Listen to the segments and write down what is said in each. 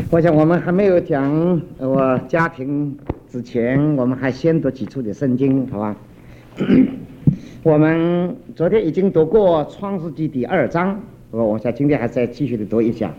我想我们还没有讲我家庭之前，我们还先读几处的圣经，好吧？我们昨天已经读过创世纪第2章，我想今天还再继续的读一下。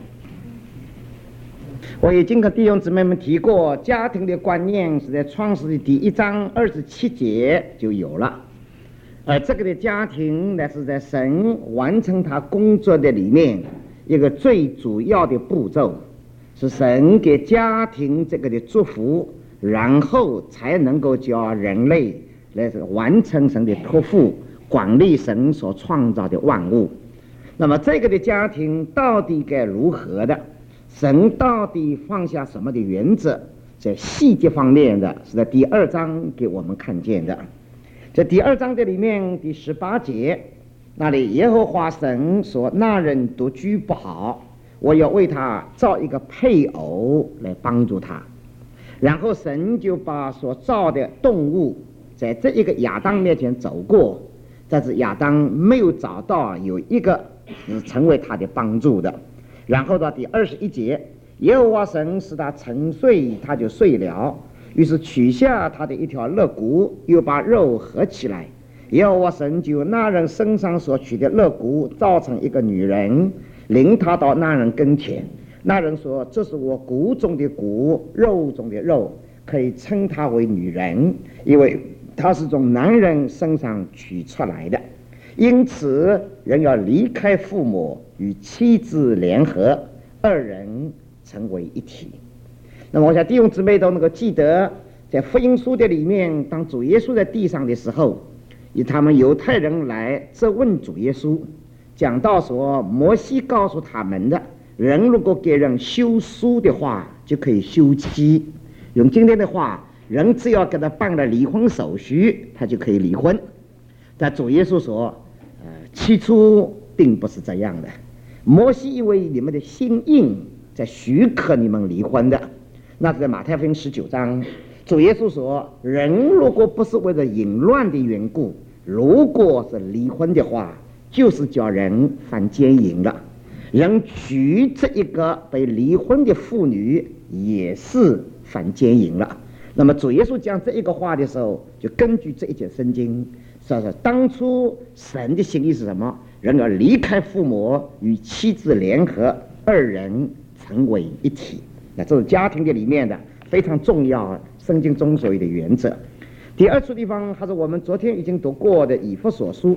我已经跟弟兄姊妹们提过，家庭的观念是在创世纪第1章27节就有了，而这个的家庭呢，是在神完成他工作的里面一个最主要的步骤，是神给家庭这个的祝福，然后才能够叫人类来完成神的托付，管理神所创造的万物。那么这个的家庭到底该如何的？神到底放下什么的原则？在细节方面的是在第2章给我们看见的。在第2章的里面第18节那里，耶和华神说：那人独居不好，我要为他造一个配偶来帮助他。然后神就把所造的动物在这一个亚当面前走过，但是亚当没有找到有一个是成为他的帮助的。然后到第21节，耶和华神使他沉睡，他就睡了，于是取下他的一条肋骨，又把肉合起来。耶和华神就那人身上所取的肋骨造成一个女人，领他到那人跟前。那人说：这是我骨中的骨，肉中的肉，可以称她为女人，因为她是从男人身上取出来的。因此人要离开父母，与妻子联合，二人成为一体。那么我想弟兄姊妹都能够记得，在福音书的里面，当主耶稣在地上的时候，以他们犹太人来质问主耶稣，讲到说摩西告诉他们的，人如果给人休书的话，就可以休妻。用今天的话，人只要给他办了离婚手续，他就可以离婚。但主耶稣说，起初并不是这样的。摩西因为你们的心硬，在许可你们离婚的。那是在马太福音19章，主耶稣说，人如果不是为了淫乱的缘故，如果是离婚的话，就是叫人犯奸淫了。人娶这一个被离婚的妇女，也是犯奸淫了。那么主耶稣讲这一个话的时候，就根据这一节圣经说，当初神的心意是什么？人要离开父母，与妻子联合，二人成为一体。那这是家庭的里面的非常重要圣经中所谓的原则。第2处地方还是我们昨天已经读过的以弗所书。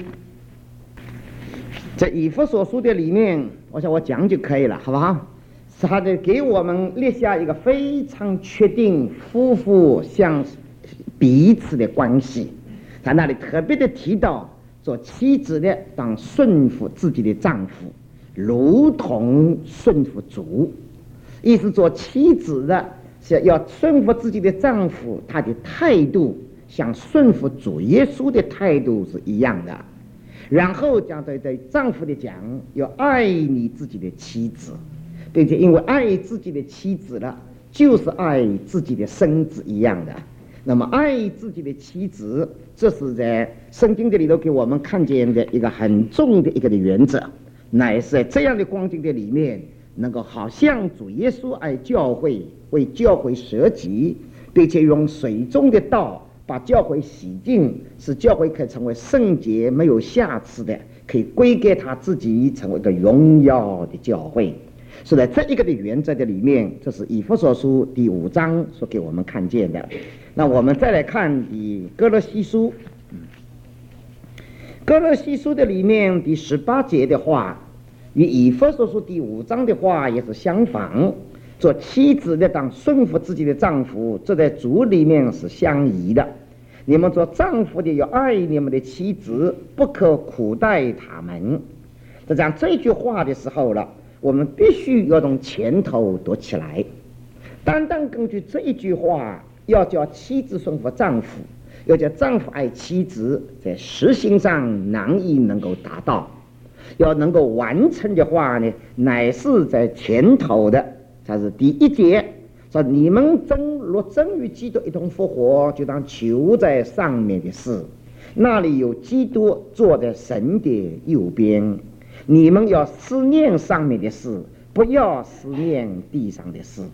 在以弗所书的里面，我想我讲就可以了，好不好？他的给我们列下一个非常确定夫妇相彼此的关系。他那里特别的提到，做妻子的当顺服自己的丈夫，如同顺服主。意思做妻子的是要顺服自己的丈夫，他的态度像顺服主耶稣的态度是一样的。然后讲对丈夫的讲，要爱你自己的妻子，并且因为爱自己的妻子了，就是爱自己的身子一样的。那么爱自己的妻子，这是在圣经的里头给我们看见的一个很重的一个的原则，乃是在这样的光景的里面，能够好像主耶稣爱教会，为教会舍己，并且用水中的道把教会洗净，使教会可以成为圣洁没有瑕疵的，可以归给他自己，成为一个荣耀的教会。是在这一个的原则的里面，这是以弗所书第5章所给我们看见的。那我们再来看以哥罗西书，哥罗西书的里面第18节的话，与以弗所书第5章的话也是相仿。做妻子的当顺服自己的丈夫，这在主里面是相宜的。你们做丈夫的要爱你们的妻子，不可苦待他们。在讲这句话的时候了，我们必须要从前头读起来。单单根据这一句话，要叫妻子顺服丈夫，要叫丈夫爱妻子，在实行上难以能够达到。要能够完成的话呢，乃是在前头的，它是第1节说，你们若真与基督一同复活，就当求在上面的事，那里有基督坐在神的右边。你们要思念上面的事，不要思念地上的事。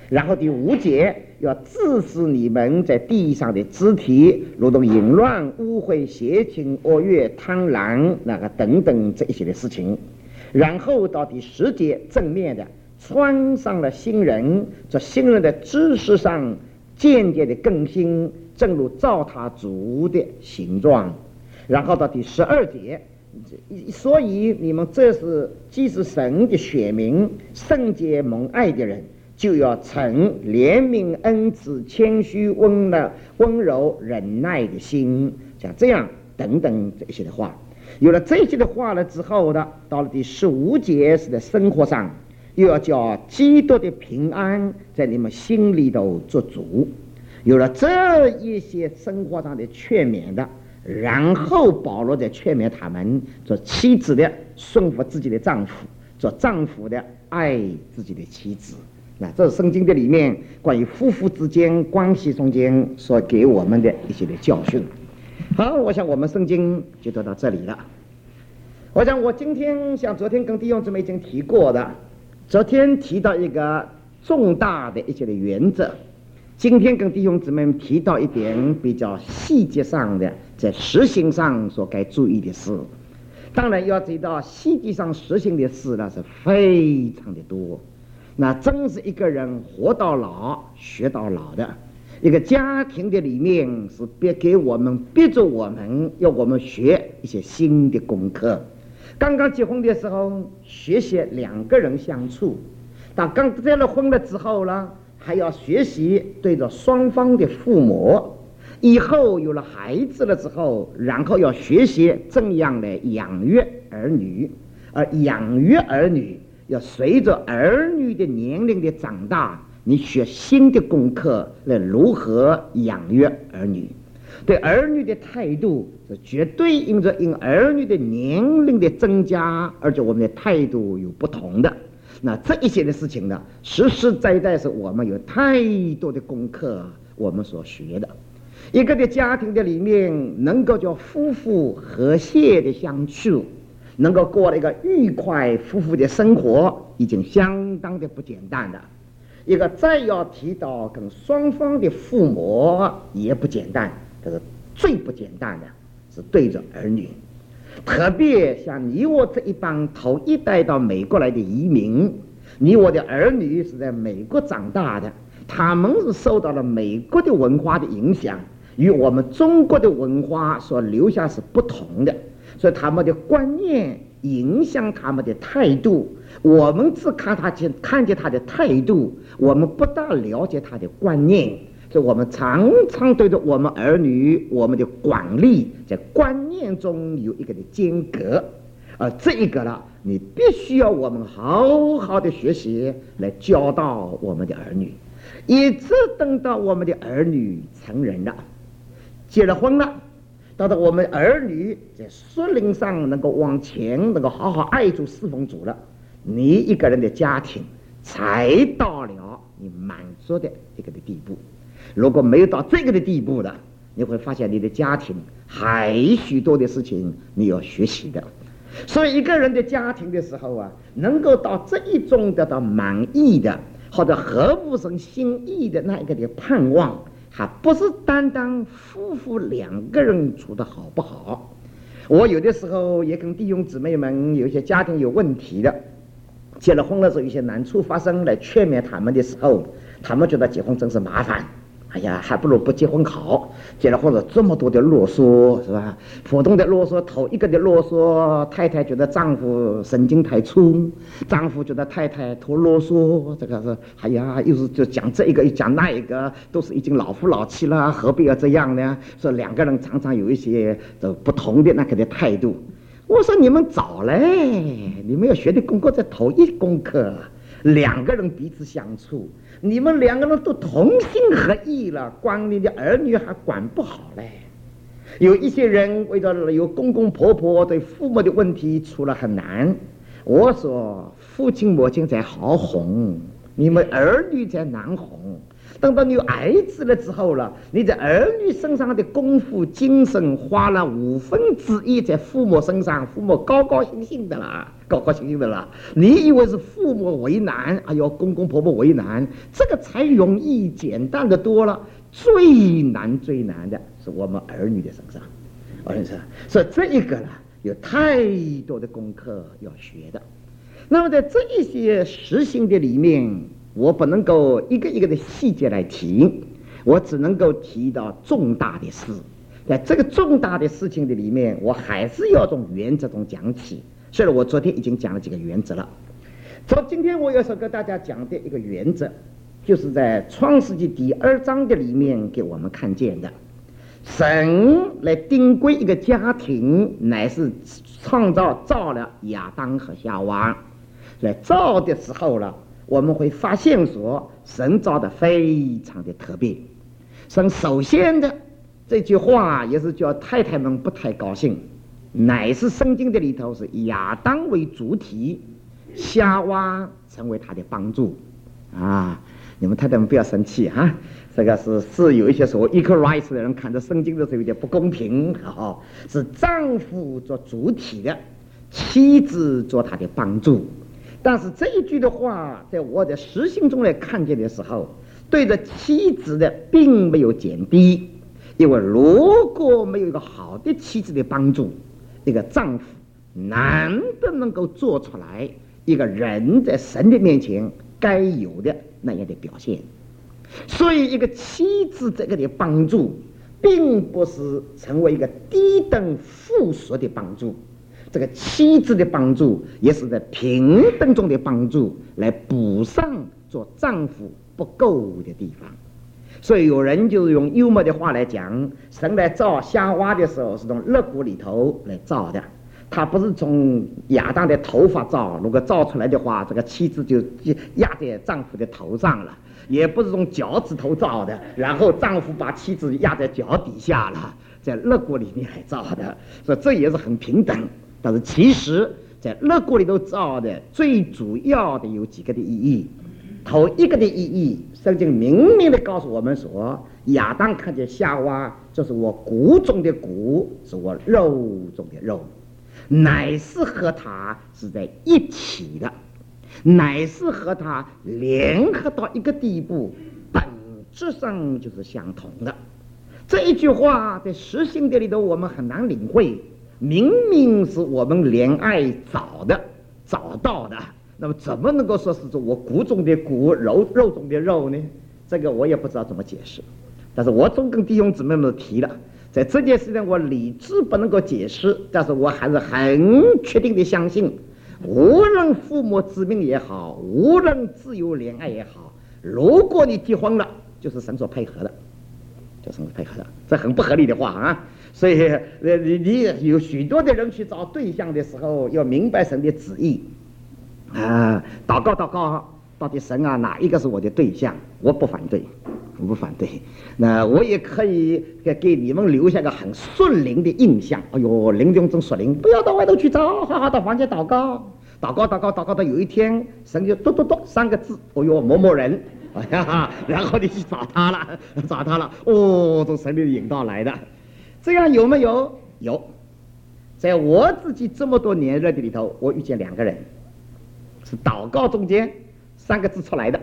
然后第5节要治死你们在地上的肢体，如同淫乱、污秽、邪情、恶欲、贪婪等等这一些的事情。然后到第10节正面的穿上了新人，在新人的知识上渐渐的更新，正如照他主的形状。然后到第12节，所以你们这是既是神的选民，圣洁蒙爱的人，就要存怜悯、恩慈、谦虚、温柔、忍耐的心，像这样等等这些的话。有了这些的话了之后呢，到了第15节是在生活上又要叫基督的平安在你们心里头做主。有了这一些生活上的劝勉的，然后保罗在劝勉他们做妻子的顺服自己的丈夫，做丈夫的爱自己的妻子。那这是圣经的里面关于夫妇之间关系中间所给我们的一些的教训。好，我想我们圣经就读到这里了。我想我今天像昨天跟弟兄姊妹已经提过的，昨天提到一个重大的一些的原则，今天跟弟兄姊妹提到一点比较细节上的在实行上所该注意的事。当然要知道细节上实行的事呢是非常的多，那真是一个人活到老学到老的。一个家庭的里面是逼着我们要我们学一些新的功课。刚刚结婚的时候学习2个人相处，当刚结了婚了之后呢，还要学习对着双方的父母，以后有了孩子了之后，然后要学习怎样的养育儿女，而养育儿女要随着儿女的年龄的长大，你学新的功课来如何养育儿女。对儿女的态度是绝对因儿女的年龄的增加，而且我们的态度有不同的。那这一些的事情呢，实实在在是我们有太多的功课我们所学的。一个的家庭的里面能够叫夫妇和谐的相处，能够过了一个愉快夫妇的生活，已经相当的不简单了。一个再要提到跟双方的父母也不简单，这是最不简单的是对着儿女。特别像你我这一帮头一代到美国来的移民，你我的儿女是在美国长大的，他们是受到了美国的文化的影响，与我们中国的文化所留下是不同的，所以他们的观念影响他们的态度。我们只看见他的态度，我们不大了解他的观念，所以我们常常对着我们儿女，我们的管理在观念中有一个的间隔。而这一个呢，你必须要我们好好的学习来教导我们的儿女，一直等到我们的儿女成人了，结了婚了，到我们儿女在属灵上能够往前，能够好好爱主侍奉主了，你一个人的家庭才到了你满足的一个的地步。如果没有到这个的地步的，你会发现你的家庭还许多的事情你要学习的。所以一个人的家庭的时候啊，能够到这一种得到满意的或者合乎神心意的那一个的盼望，还不是单单夫妇2个人处得好不好。我有的时候也跟弟兄姊妹们有一些家庭有问题的，结了婚了之后有些难处发生，来劝勉他们的时候，他们觉得结婚真是麻烦，哎呀，还不如不结婚好。结了婚了这么多的啰嗦，是吧？普通的啰嗦，头一个的啰嗦，太太觉得丈夫神经太粗，丈夫觉得太太多啰嗦，这个是哎呀，又是就讲这一个又讲那一个，都是已经老夫老妻了，何必要这样呢？所以2个人常常有一些不同的那个的态度。我说你们早嘞，你们要学的功课在头一功课，2个人彼此相处，你们2个人都同心合意了，光你的儿女还管不好嘞。有一些人为了有公公婆婆对父母的问题出了很难，我说父亲母亲在好哄， 你们儿女才难哄。等到你有孩子了之后了，你在儿女身上的功夫精神花了1/5在父母身上，父母高高兴兴的啦，高高兴兴的啦。你以为是父母为难，哎呦，公公婆婆为难，这个才容易简单的多了。最难的是我们儿女的身上，所以这一个呢，有太多的功课要学的。那么在这一些实行的里面，我不能够一个一个的细节来提，我只能够提到重大的事。在这个重大的事情的里面，我还是要从原则中讲起。所以我昨天已经讲了几个原则了。今天我要说跟大家讲的一个原则，就是在创世纪第2章的里面给我们看见的，神来定规一个家庭，乃是造了亚当和夏娃。在造的时候了，我们会发现说，神造的非常的特别。神首先的这句话也是叫太太们不太高兴，乃是圣经的里头是亚当为主体，夏娃成为他的帮助啊。你们太太们不要生气哈，这个是有一些所谓 equal rights 的人看着圣经的时候有点不公平啊，是丈夫做主体的，妻子做他的帮助。但是这一句的话，在我的实行中来看见的时候，对着妻子的并没有减低，因为如果没有一个好的妻子的帮助，一个丈夫难得能够做出来一个人在神的面前该有的那样的表现。所以一个妻子这个的帮助，并不是成为一个低等附属的帮助，这个妻子的帮助也是在平等中的帮助，来补上做丈夫不够的地方。所以有人就是用幽默的话来讲，神来造夏娃的时候是从肋骨里头来造的，他不是从亚当的头发造，如果造出来的话，这个妻子就压在丈夫的头上了，也不是从脚趾头造的，然后丈夫把妻子压在脚底下了，在肋骨里面来造的，所以这也是很平等。但是其实在肋骨里头造的最主要的有几个的意义。头一个的意义，圣经明明的告诉我们说，亚当看见夏娃，这是我骨中的骨，是我肉中的肉，乃是和他是在一起的，乃是和他联合到一个地步，本质上就是相同的。这一句话在实行的里头我们很难领会，明明是我们怜爱找到的，那么怎么能够说是我骨中的骨，肉中的肉呢？这个我也不知道怎么解释。但是我总跟弟兄姊妹们提了，在这件事情我理智不能够解释，但是我还是很确定的相信，无论父母之命也好，无论自由恋爱也好，如果你结婚了，就是神所配合的，这很不合理的话啊。所以你有许多的人去找对象的时候，要明白神的旨意啊，祷告，到底神啊，哪一个是我的对象？我不反对。那我也可以给你们留下个很顺灵的印象。哎呦，灵中真属灵，不要到外头去找，好好到房间祷告到有一天，神就3个字，哎呦，某某人，哎呀，然后你去找他了，哦，从神的引导来的。这样有没有？有。在我自己这么多年热的里头，我遇见2个人，是祷告中间3个字出来的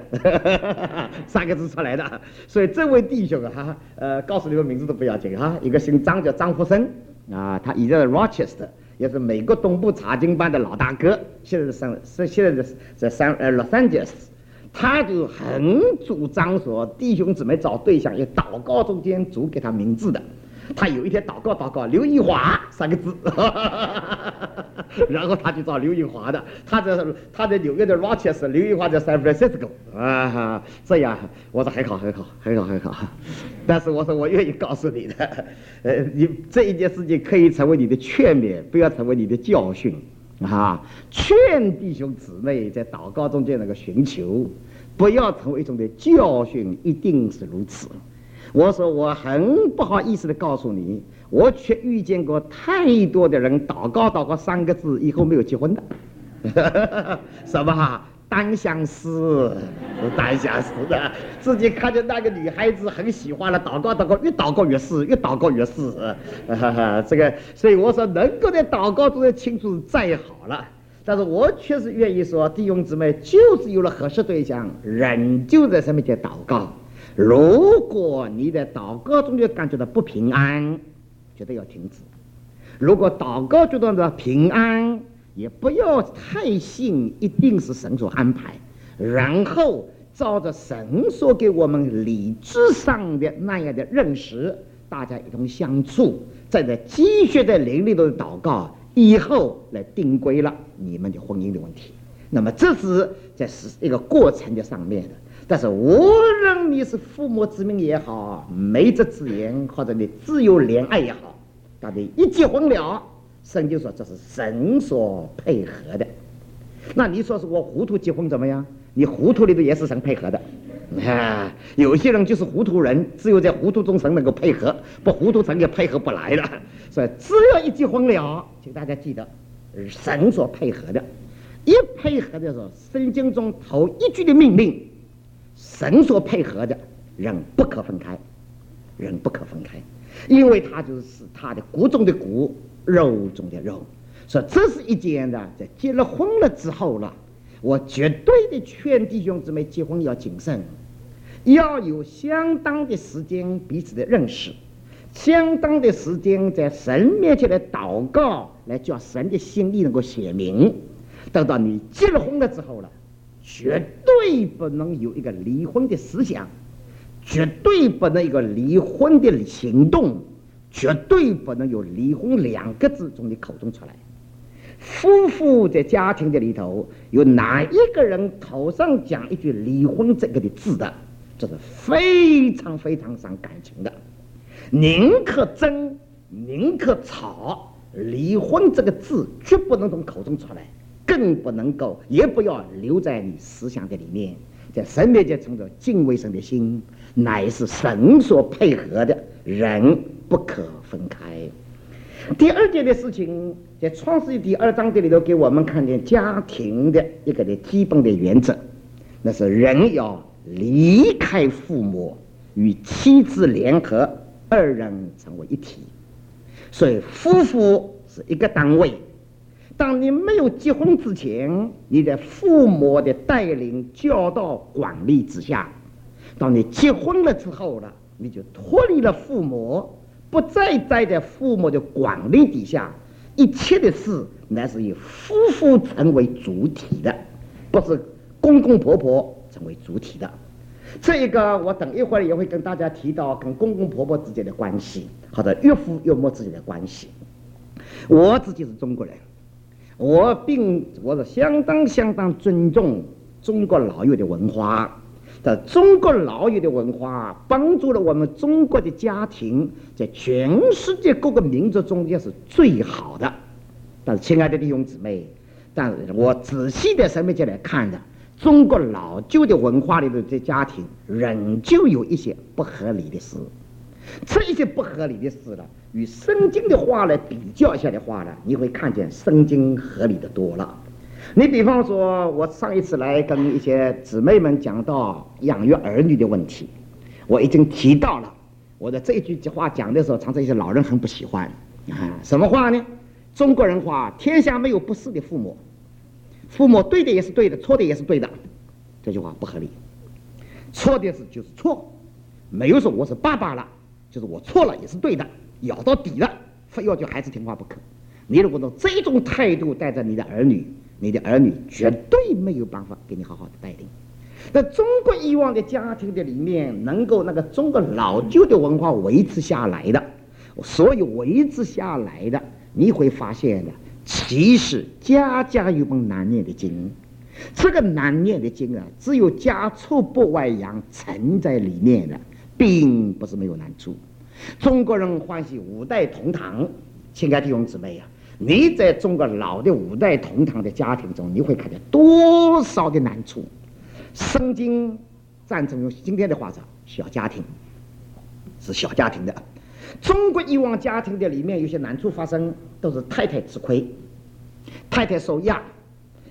，3个字出来的。所以这位弟兄啊，告诉你们名字都不要紧哈，一个姓张叫张福生啊，他以前在 Rochester， 也是美国东部查经班的老大哥，现在在Los Angeles。他就很主张说，弟兄姊妹找对象要祷告中间主给他名字的。他有一天祷告刘一华3个字然后他就找刘一华的，他在纽约的 Rochester， 刘一华在 San Francisco 啊，这样我说很好，但是我说我愿意告诉你的，你这一件事情可以成为你的劝勉，不要成为你的教训啊！劝弟兄姊妹在祷告中间那个寻求，不要成为一种的教训，一定是如此。我说我很不好意思的告诉你，我却遇见过太多的人祷告3个字以后没有结婚的什么单相思，单相思的，自己看见那个女孩子很喜欢了，祷告祷告，越祷告越是，越祷告越是，这个，所以我说能够在祷告中的清楚再好了。但是我确实愿意说，弟兄姊妹，就是有了合适对象，人就在上面去祷告。如果你在祷告中就感觉到不平安，觉得要停止。如果祷告觉得平安，也不要太信一定是神所安排，然后照着神所给我们理智上的那样的认识，大家一同相处，在这继续在灵里头的祷告，以后来定规了你们的婚姻的问题。那么这是在一个过程的上面的。但是无论你是父母之命也好，媒妁之言，或者你自由恋爱也好，大家一结婚了，圣经说这是神所配合的。那你说是我糊涂结婚怎么样？你糊涂里头也是神配合的啊！有些人就是糊涂人，只有在糊涂中神能够配合，不糊涂神也配合不来的。所以只要一结婚了，请大家记得神所配合的。一配合的时候，圣经中头一句的命令，神所配合的人不可分开，人不可分开，因为他就是他的骨中的骨，肉中的肉。所以这是一件的，在结了婚了之后了，我绝对的劝弟兄姊妹结婚要谨慎，要有相当的时间彼此的认识，相当的时间在神面前的祷告，来叫神的心意能够显明。等到你结了婚了之后了，绝对不能有一个离婚的思想，绝对不能有一个离婚的行动，绝对不能有离婚两个字从你口中出来。夫妇在家庭的里头，有哪一个人头上讲一句离婚这个的字的，这是非常非常伤感情的。宁可争，宁可吵，离婚这个字绝不能从口中出来，更不能够，也不要留在你思想的里面。在神面前存着敬畏神的心，乃是神所配合的，人不可分开。第二件的事情，在创世记第2章这里头给我们看见家庭的一个的基本的原则，那是人要离开父母，与妻子联合，二人成为一体。所以夫妇是一个单位。当你没有结婚之前，你在父母的带领、教导、管理之下；当你结婚了之后了，你就脱离了父母，不再在父母的管理底下，一切的事乃是以夫妇成为主体的，不是公公婆婆成为主体的。这个我等一会儿也会跟大家提到跟公公婆婆之间的关系，或者岳父岳母之间的关系。我自己是中国人，我是相当尊重中国老有的文化。但中国老有的文化帮助了我们中国的家庭，在全世界各个民族中间是最好的。但是亲爱的弟兄姊妹，但是我仔细在神面前来看的，中国老旧的文化里的这家庭仍旧有一些不合理的事。这一些不合理的事了，与圣经的话来比较一下的话呢，你会看见圣经合理的多了。你比方说，我上一次来跟一些姊妹们讲到养育儿女的问题，我已经提到了。我的这一句话讲的时候，常常一些老人很不喜欢啊。什么话呢？中国人话：天下没有不是的父母，父母对的也是对的，错的也是对的。这句话不合理。错的就是错，没有说我是爸爸了，就是我错了也是对的，咬到底了，非要叫孩子听话不可。你如果用这种态度带着你的儿女，你的儿女绝对没有办法给你好好的带领。在中国以往的家庭的里面，能够那个中国老旧的文化维持下来的，所有维持下来的，你会发现的，其实家家有本难念的经。这个难念的经啊，只有家畜不外扬沉在里面的，并不是没有难处。中国人欢喜五代同堂，亲爱的弟兄姊妹啊，你在中国老的五代同堂的家庭中，你会看见多少的难处。圣经赞成用今天的话说，小家庭是小家庭的。中国以往家庭的里面有些难处发生，都是太太吃亏，太太受压，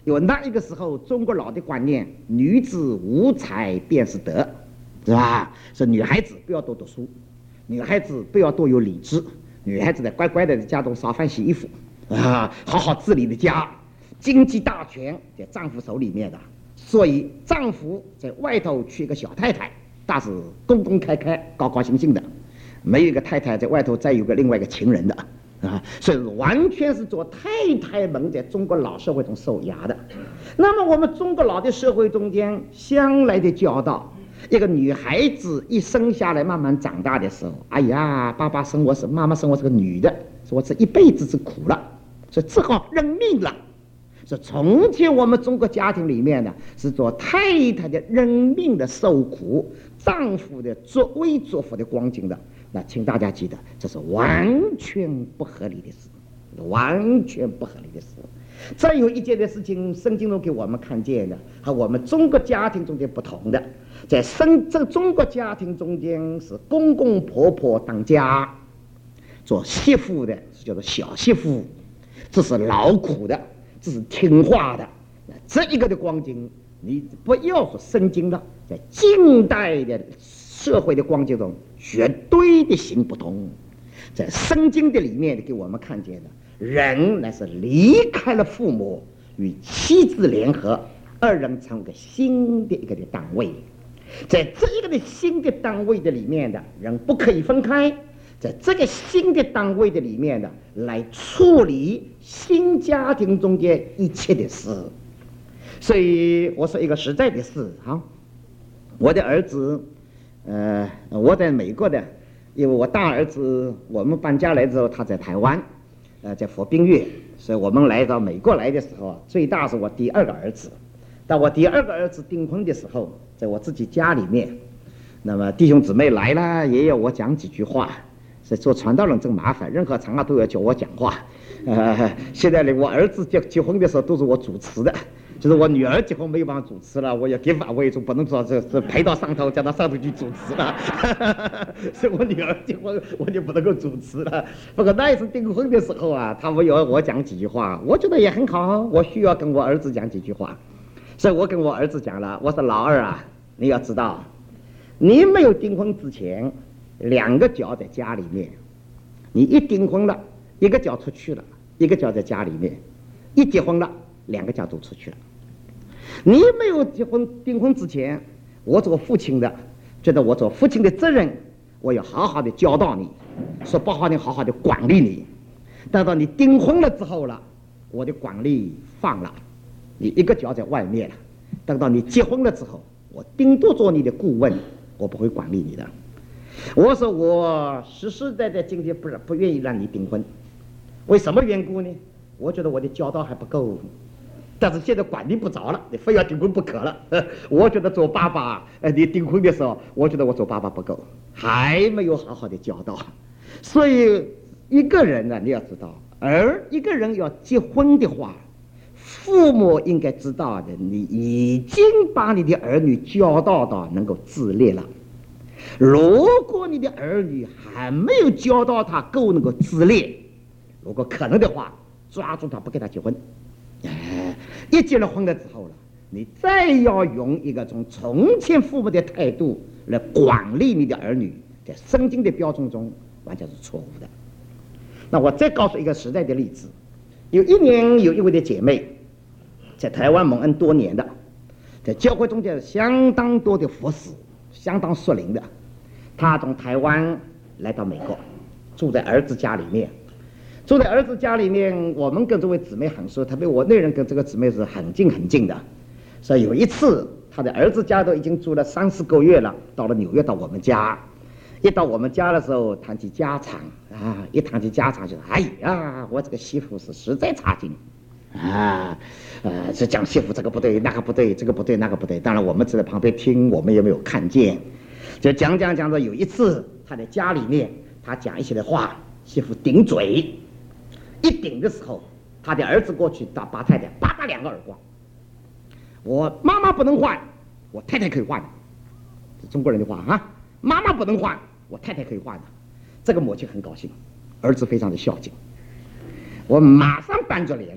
因为那一个时候中国老的观念，女子无才便是德，是吧？说女孩子不要多读书，女孩子不要多有理智，女孩子得乖乖的在家中烧饭洗衣服啊，好好治理的家，经济大权在丈夫手里面的。所以丈夫在外头娶一个小太太，那是公公开开、高高兴兴的，没有一个太太在外头再有个另外一个情人的啊，所以完全是做太太们在中国老社会中受压的。那么我们中国老的社会中间向来的教导，一个女孩子一生下来慢慢长大的时候，哎呀，爸爸生我是妈妈生我是个女的，说我这一辈子之苦了，所以只好认命了。是从前我们中国家庭里面呢，是做太太的认命的受苦，丈夫的作威作福的光景的。那请大家记得，这是完全不合理的事，完全不合理的事。再有一件的事情，圣经中给我们看见的，和我们中国家庭中间不同的，在这中国家庭中间是公公婆婆当家，做媳妇的是叫做小媳妇，这是劳苦的，这是听话的。这一个的光景，你不要说圣经了，在近代的社会的光景中，绝对的行不通。在圣经的里面给我们看见的，人乃是离开了父母，与妻子联合，二人成为个新的一个的单位。在这一个的新的单位的里面的人不可以分开，在这个新的单位的里面的来处理新家庭中间一切的事。所以我说一个实在的事啊，我的儿子，我在美国的，因为我大儿子我们搬家来之后，他在台湾，在佛冰月，所以我们来到美国来的时候，最大是我第二个儿子。当我第二个儿子订婚的时候，在我自己家里面，那么弟兄姊妹来了，也要我讲几句话。所以做传道人真麻烦，任何场合都要叫我讲话。现在呢，我儿子结婚的时候都是我主持的。就是我女儿结婚没有办法主持了，我要给法为主，不能说这陪到上头，叫到上头去主持了。所以我女儿结婚我就不能够主持了。不过那一次订婚的时候啊，他们要我讲几句话，我觉得也很好，我需要跟我儿子讲几句话。所以我跟我儿子讲了，我说老二啊，你要知道，你没有订婚之前，两个脚在家里面，你一订婚了，一个脚出去了，一个脚在家里面，一结婚了，两个脚都出去了。你没有订婚之前，我做父亲的觉得我做父亲的责任，我要好好的教导你，说不好的好好的管理你。等到你订婚了之后了，我的管理放了，你一个脚在外面了。等到你结婚了之后，我顶多做你的顾问，我不会管理你的。我说我实实在在今天不愿意让你订婚，为什么缘故呢？我觉得我的教导还不够，但是现在管理不着了，你非要订婚不可了。我觉得做爸爸，你订婚的时候，我觉得我做爸爸不够，还没有好好的教导。所以一个人呢，你要知道，而一个人要结婚的话，父母应该知道的，你已经把你的儿女教导到能够自立了。如果你的儿女还没有教导他够能够自立，如果可能的话，抓住他不给他结婚。一结了婚了之后了，你再要用一个从前父母的态度来管理你的儿女，在圣经的标准中完全是错误的。那我再告诉一个实在的例子，有一年有一位的姐妹在台湾蒙恩多年的，在教会中间相当多的服侍，相当属灵的。她从台湾来到美国，住在儿子家里面。住在儿子家里面，我们跟这位姊妹很熟，特别我那人跟这个姊妹是很近的。所以有一次，她的儿子家都已经住了3-4个月了，到了纽约到我们家。一到我们家的时候，谈起家常啊，一谈起家常就哎呀，我这个媳妇是实在差劲啊，是讲媳妇这个不对，那个不对，这个不对，那个不对。当然我们只在旁边听，我们也没有看见。就讲着，有一次他在家里面，他讲一些的话，媳妇顶嘴。一顶的时候，他的儿子过去打把太太啪啪2个耳光。我妈妈不能换，我太太可以换。是中国人的话啊，妈妈不能换，我太太可以换的。这个母亲很高兴，儿子非常的孝敬。我马上板着脸了，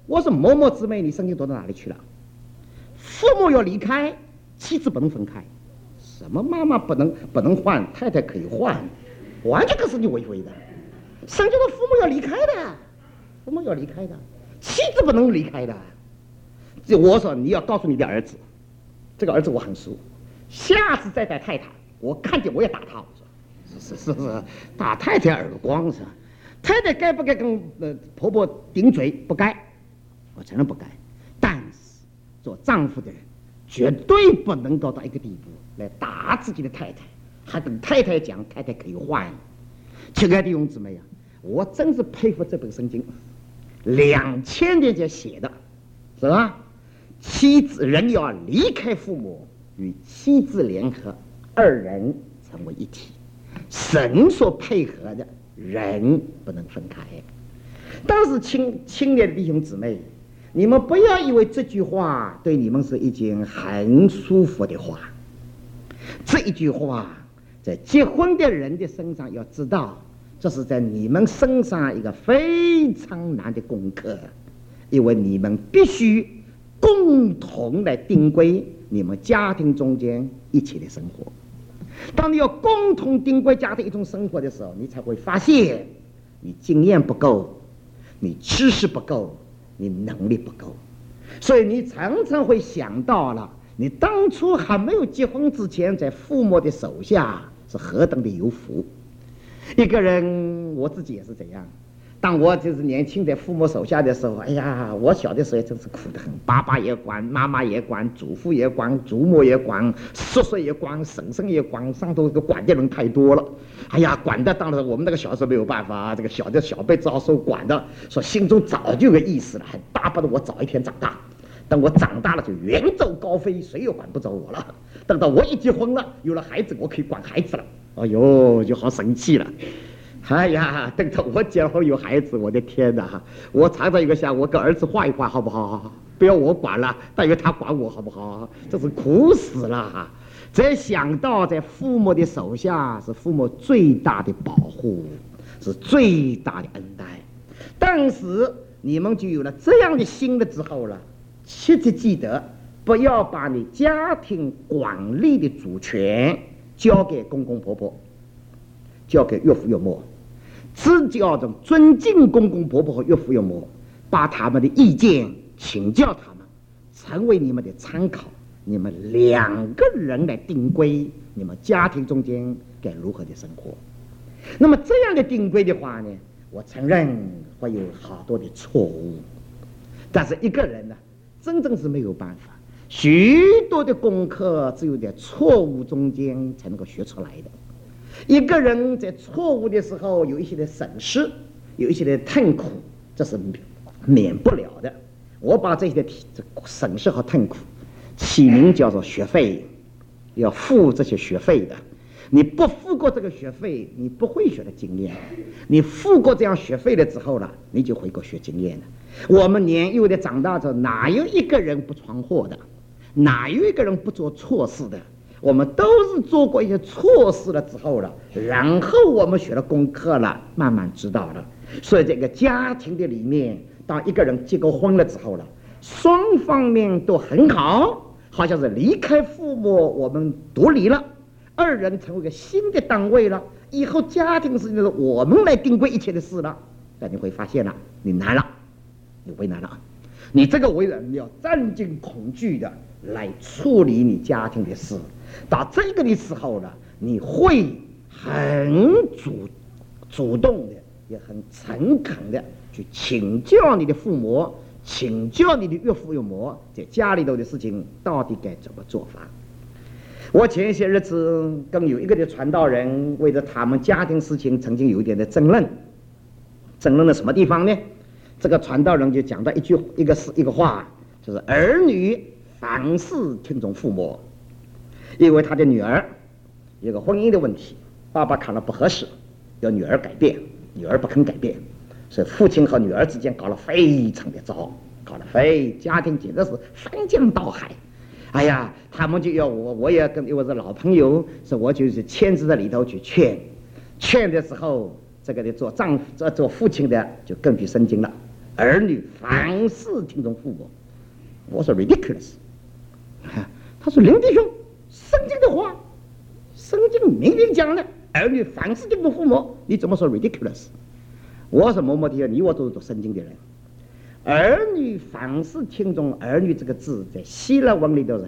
我说某某姊妹，你圣经读到哪里去了？父母要离开，妻子不能分开。什么妈妈不能换，太太可以换，完全跟圣经违背的。圣经的父母要离开的，父母要离开的，妻子不能离开的。我说你要告诉你的儿子，这个儿子我很熟，下次再带太太，我看见我也打他。我说是，打太太耳光是吧？太太该不该跟婆婆顶嘴？不该，我承认不该。但是做丈夫的人绝对不能够到一个地步来打自己的太太，还跟太太讲太太可以换。亲爱的弟兄姊妹啊，我真是佩服这本圣经，2000年前写的，是吧？妻子人要离开父母，与妻子联合，二人成为一体。神所配合的人不能分开。但是亲爱的弟兄姊妹，你们不要以为这句话对你们是一件很舒服的话。这一句话在结婚的人的身上要知道，这是在你们身上一个非常难的功课，因为你们必须共同来定规你们家庭中间一起的生活。当你要共同定规家庭一种生活的时候，你才会发现你经验不够，你知识不够，你能力不够。所以你常常会想到了你当初还没有结婚之前在父母的手下是何等的有福。一个人，我自己也是这样，当我就是年轻在父母手下的时候，哎呀，我小的时候真是苦得很，爸爸也管，妈妈也管，祖父也管，祖母也管，叔叔也管，婶婶也管，上头这个管的人太多了。哎呀，管的当然我们那个小时候没有办法，这个小辈只好受管的，说心中早就有个意思了，很巴不得我早一天长大。等我长大了就远走高飞，谁也管不着我了。等到我一结婚了，有了孩子，我可以管孩子了。哎呦，就好生气了。哎呀，等到我结婚有孩子，我的天哪！我常常有个想，我跟儿子画一画好不好？不要我管了，但愿他管我好不好？这是苦死了。再想到在父母的手下是父母最大的保护，是最大的恩待。但是你们就有了这样的心了之后了，切记记得不要把你家庭管理的主权交给公公婆婆，交给岳父岳母。只叫做尊敬公公婆婆和岳父岳母，把他们的意见请教他们，成为你们的参考。你们2个人来定规你们家庭中间该如何的生活。那么这样的定规的话呢，我承认会有好多的错误，但是一个人呢，真正是没有办法，许多的功课只有在错误中间才能够学出来的。一个人在错误的时候有一些的损失，有一些的痛苦，这是免不了的。我把这些的损失和痛苦起名叫做学费，要付这些学费的。你不付过这个学费，你不会学的经验；你付过这样学费了之后了，你就会够学经验了。我们年幼的长大之后，哪有一个人不闯祸的？哪有一个人不做错事的？我们都是做过一些错事了之后了，然后我们学了功课了，慢慢知道了。所以这个家庭的里面，当一个人结过婚了之后了，双方面都很好，好像是离开父母，我们独立了，二人成为一个新的单位了，以后家庭事情是我们来定规一切的事了。但你会发现了，你难了，你为难了，你这个为人要战惊恐惧的来处理你家庭的事。到这个的时候呢，你会很主动的，也很诚恳的去请教你的父母，请教你的岳父岳母，在家里头的事情到底该怎么做法。我前些日子跟有一个的传道人为着他们家庭事情曾经有一点的争论了什么地方呢？这个传道人就讲到一个话，就是儿女凡事听从父母。因为他的女儿有个婚姻的问题，爸爸看了不合适，要女儿改变，女儿不肯改变，所以父亲和女儿之间搞得非常的糟，家庭简直是翻江倒海。哎呀，他们就要我也跟因为是老朋友，所以我就是牵制在里头去劝的时候，这个的做父亲的就更具神经了。 儿女凡事听从父母。我说 ridiculous。他说林弟兄，圣经的话，圣经明明讲了，儿女凡事听从父母，你怎么说 ridiculous？ 我说某某弟兄，你我都是读圣经的人。儿女凡事听从儿女这个字，在希腊文里头是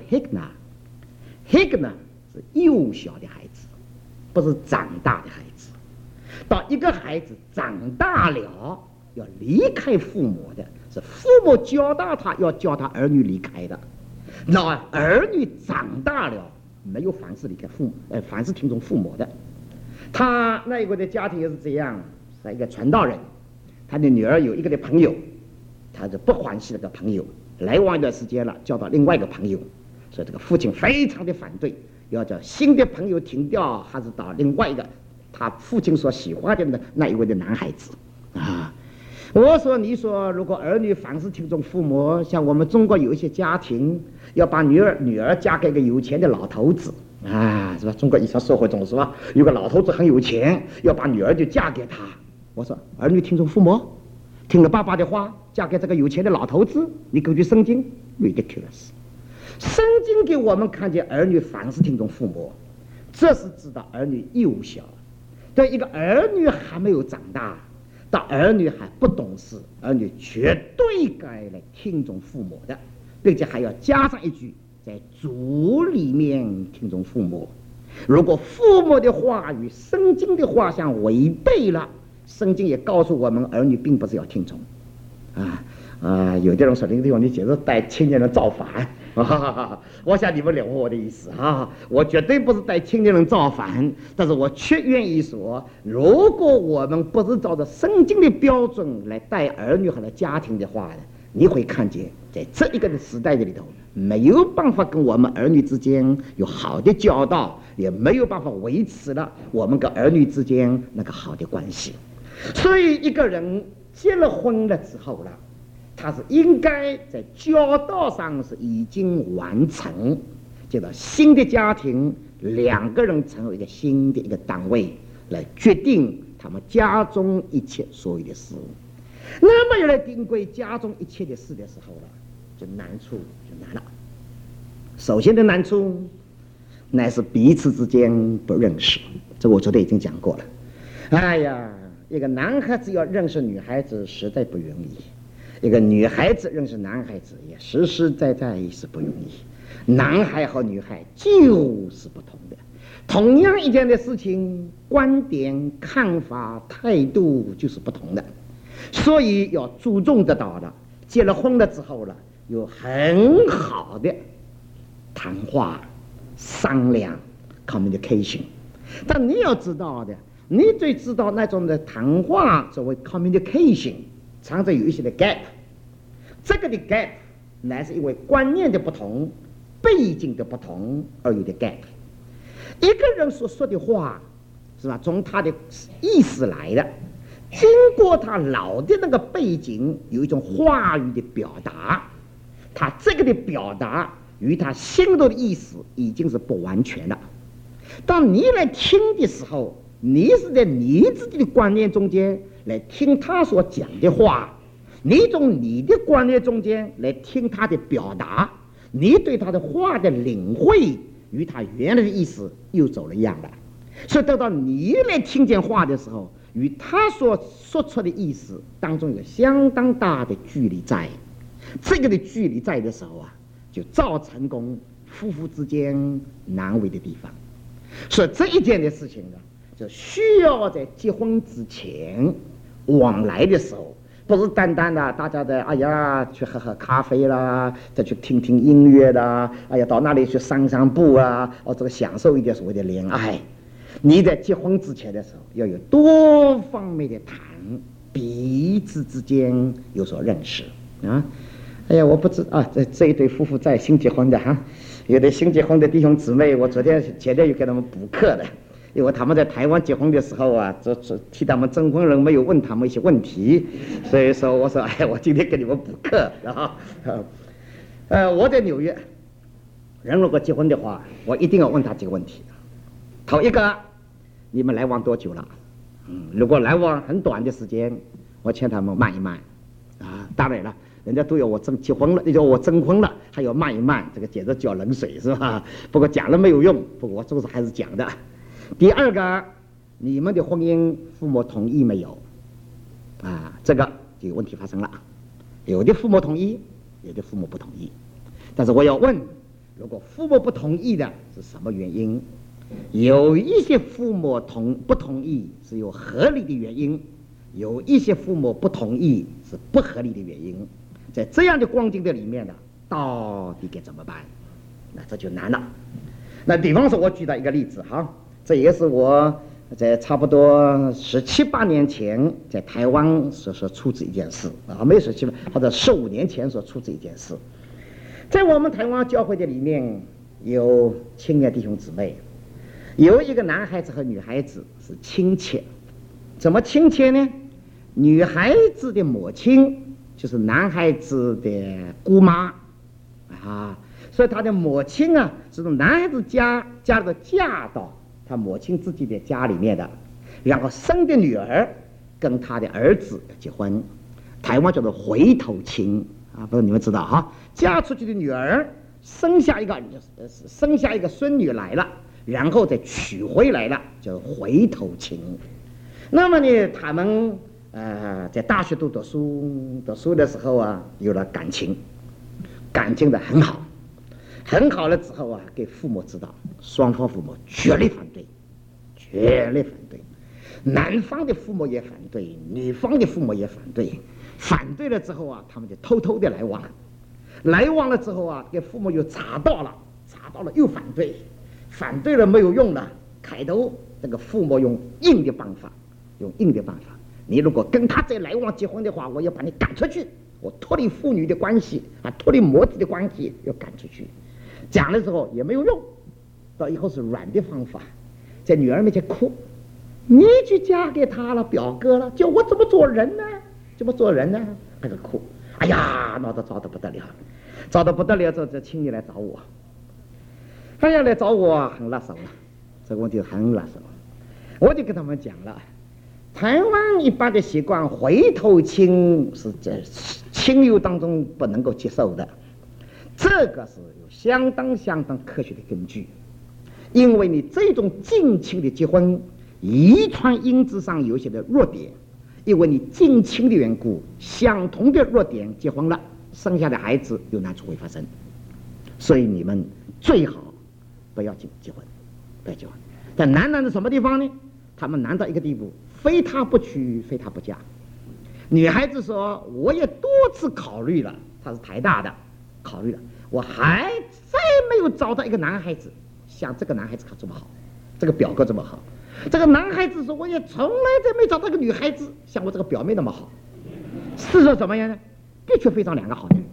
higna 是幼小的孩子，不是长大的孩子。当一个孩子长大了，要离开父母的，是父母教导他，要教他儿女离开的。那儿女长大了，没有凡事离开父母，凡事听从父母的。他那一个的家庭也是这样，是一个传道人，他的女儿有一个的朋友，他就不欢喜那个朋友，来往一段时间了，交到另外一个朋友，所以这个父亲非常的反对，要叫新的朋友停掉，还是到另外一个他父亲所喜欢的那一位的男孩子啊。我说，你说如果儿女凡事听从父母，像我们中国有一些家庭要把女儿嫁给一个有钱的老头子啊，是吧？中国以前社会中是吧？有个老头子很有钱，要把女儿就嫁给他。我说，儿女听从父母，听了爸爸的话，嫁给这个有钱的老头子，你根据圣经 ridiculous。圣经给我们看见儿女凡事听从父母，这是知道儿女幼小，对一个儿女还没有长大，到儿女还不懂事，儿女绝对该来听从父母的，并且还要加上一句，在主里面听从父母。如果父母的话与圣经的话相违背了，圣经也告诉我们，儿女并不是要听从。有的人说，那个地方你简直带青年人造反。我想你们领悟我的意思啊！我绝对不是带青年人造反，但是我却愿意说，如果我们不是照着圣经的标准来带儿女和家庭的话，你会看见，在这一个的时代的里头，没有办法跟我们儿女之间有好的交道，也没有办法维持了我们跟儿女之间那个好的关系。所以一个人结了婚了之后了，他是应该在教导上是已经完成，接到新的家庭，两个人成为一个新的一个单位，来决定他们家中一切所有的事。那么要来定规家中一切的事的时候了，就难处就难了。首先的难处乃是彼此之间不认识，这我昨天已经讲过了。哎呀，一个男孩子要认识女孩子实在不容易，一个女孩子认识男孩子也实实在在是不容易。男孩和女孩就是不同的，同样一件的事情，观点、看法、态度就是不同的，所以要注重得到的。结了婚了之后了，有很好的谈话、商量 communication。 但你要知道的，你最知道那种的谈话作为 communication 常常有一些的 gap， 这个的 gap 乃是因为观念的不同、背景的不同而有的 gap。 一个人所说的话是吧，从他的意思来的，经过他老的那个背景，有一种话语的表达，他这个的表达与他心头的意思已经是不完全了。当你来听的时候，你是在你自己的观念中间来听他所讲的话，你从你的观念中间来听他的表达，你对他的话的领会与他原来的意思又走了一样的。所以等到你来听见话的时候，与他所说出的意思当中有相当大的距离在，这个的距离在的时候啊，就造成功夫妇之间难为的地方。所以这一件的事情呢，就需要在结婚之前往来的时候，不是单单的大家的哎呀去喝喝咖啡啦，再去听听音乐啦，哎呀到那里去散散步啊，这个享受一点所谓的恋爱。你在结婚之前的时候，要有多方面的谈，彼此之间有所认识啊。哎呀，我不知啊，这一对夫妇在新结婚的哈，有的新结婚的弟兄姊妹，我前天又给他们补课的，因为他们在台湾结婚的时候啊，替他们征婚人没有问他们一些问题，所以说我说哎，我今天给你们补课啊。我在纽约，人如果结婚的话，我一定要问他几个问题。头一个，你们来往多久了？如果来往很短的时间，我劝他们慢一慢， 当然了，人家都要我结婚了，你叫我征婚了，还要慢一慢，这个简直浇冷水是吧？不过讲了没有用，不过我总是还是讲的。第二个，你们的婚姻父母同意没有？这个就有问题发生了。有的父母同意，有的父母不同意。但是我要问，如果父母不同意的是什么原因？有一些父母不同意是有合理的原因，有一些父母不同意是不合理的原因。在这样的光景的里面呢，到底该怎么办？那这就难了。那比方说，我举到一个例子哈，这也是我在差不多17、18年前在台湾所处置一件事没有17或者15年前所处置一件事。在我们台湾教会的里面有青年弟兄姊妹，有一个男孩子和女孩子是亲戚。怎么亲戚呢？女孩子的母亲就是男孩子的姑妈所以他的母亲是从男孩子家里嫁到他母亲自己的家里面的，然后生的女儿跟他的儿子结婚，台湾叫做回头亲不是你们知道嫁出去的女儿生下一个孙女来了，然后再娶回来了，叫回头亲。那么呢，他们在大学读书的时候有了感情的很好，很好了之后给父母知道，双方父母绝对反对，男方的父母也反对，女方的父母也反对。反对了之后他们就偷偷的来往了之后给父母又查到了又反对了没有用了。开头这个父母用硬的办法，你如果跟他再来往结婚的话，我要把你赶出去，我脱离父女的关系脱离母子的关系，要赶出去。讲的时候也没有用，到以后是软的方法，在女儿面前哭，你去嫁给他了，表哥了，叫我怎么做人呢？开始哭，哎呀，闹得糟得不得了，这亲戚来找我，来找我很辣手了，这个问题很辣手。我就跟他们讲了，台湾一般的习惯，回头亲是在亲友当中不能够接受的，这个是有相当科学的根据。因为你这种近亲的结婚，遗传因子上有一些的弱点，因为你近亲的缘故，相同的弱点结婚了，生下的孩子有难处会发生，所以你们最好不要结婚。但难在什么地方呢？他们难到一个地步，非他不娶，非他不嫁。女孩子说，我也多次考虑了，她是台大的，考虑了，我还再没有找到一个男孩子像这个男孩子这么好，这个表哥这么好。这个男孩子说，我也从来再没找到一个女孩子像我这个表妹那么好。是说怎么样呢？的确非常两个好的人，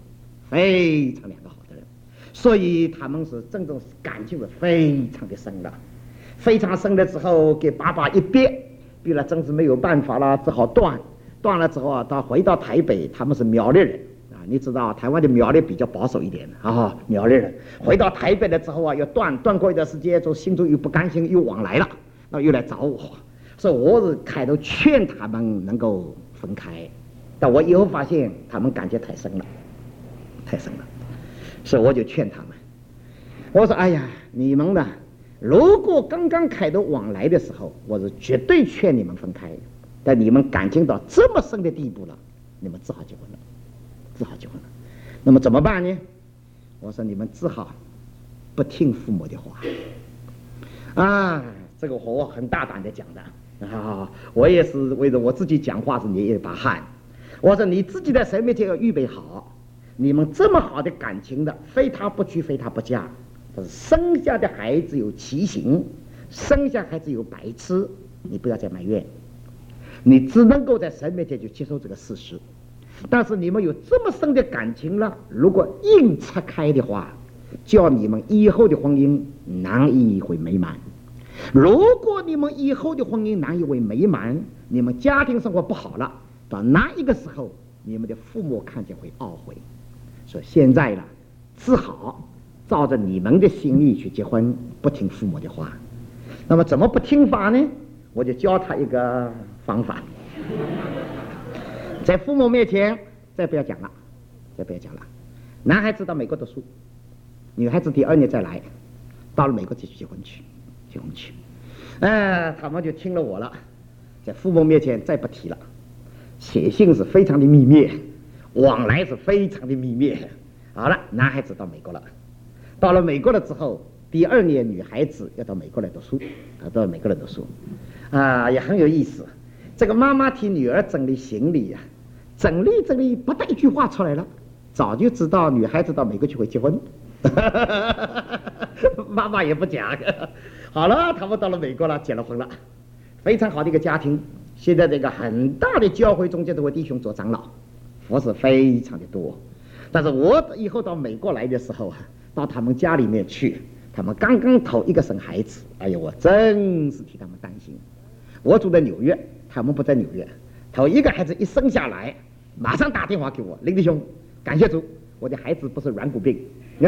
所以他们是真正感情是非常的深了之后，给爸爸一逼了，真是没有办法了，只好断了之后他回到台北，他们是苗栗人你知道台湾的苗栗比较保守一点苗栗人回到台北了之后要断过一段时间，就心中又不甘心，又往来了，那又来找我，所以我是开头劝他们能够分开，但我以后发现他们感觉太深了，所以我就劝他们，我说哎呀，你们呢，如果刚刚开头往来的时候，我是绝对劝你们分开，但你们感情到这么深的地步了，你们只好结婚了。那么怎么办呢？我说你们只好不听父母的话这个我很大胆的讲的我也是为了我自己讲话是捏一把汗。我说你自己在神面前要预备好，你们这么好的感情的，非他不娶，非他不嫁，但是生下的孩子有畸形，生下孩子有白痴，你不要再埋怨，你只能够在神面前就接受这个事实。但是你们有这么深的感情了，如果硬拆开的话，叫你们以后的婚姻难以会美满。如果你们以后的婚姻难以为美满，你们家庭生活不好了，到哪一个时候你们的父母看见会懊悔。所以现在呢，只好照着你们的心意去结婚，不听父母的话。那么怎么不听法呢？我就教他一个方法，在父母面前再不要讲了，再不要讲了。男孩子到美国读书，女孩子第2年再来，到了美国继续结婚去。他们就听了我了，在父母面前再不提了，写信是非常的秘密，往来是非常的秘密。好了，男孩子到美国了，到了美国了之后，第2年女孩子要到美国来读书，也很有意思。这个妈妈替女儿整理行李呀，整理，不但一句话出来了，早就知道女孩子到美国去会结婚。妈妈也不讲。好了，他们到了美国了，结了婚了，非常好的一个家庭。现在这个很大的教会中间这位弟兄做长老，服侍非常的多。但是我以后到美国来的时候到他们家里面去，他们刚刚头一个生孩子，哎呀，我真是替他们担心。我住在纽约，他们不在纽约，头一个孩子一生下来，马上打电话给我，林弟兄，感谢主，我的孩子不是软骨病。不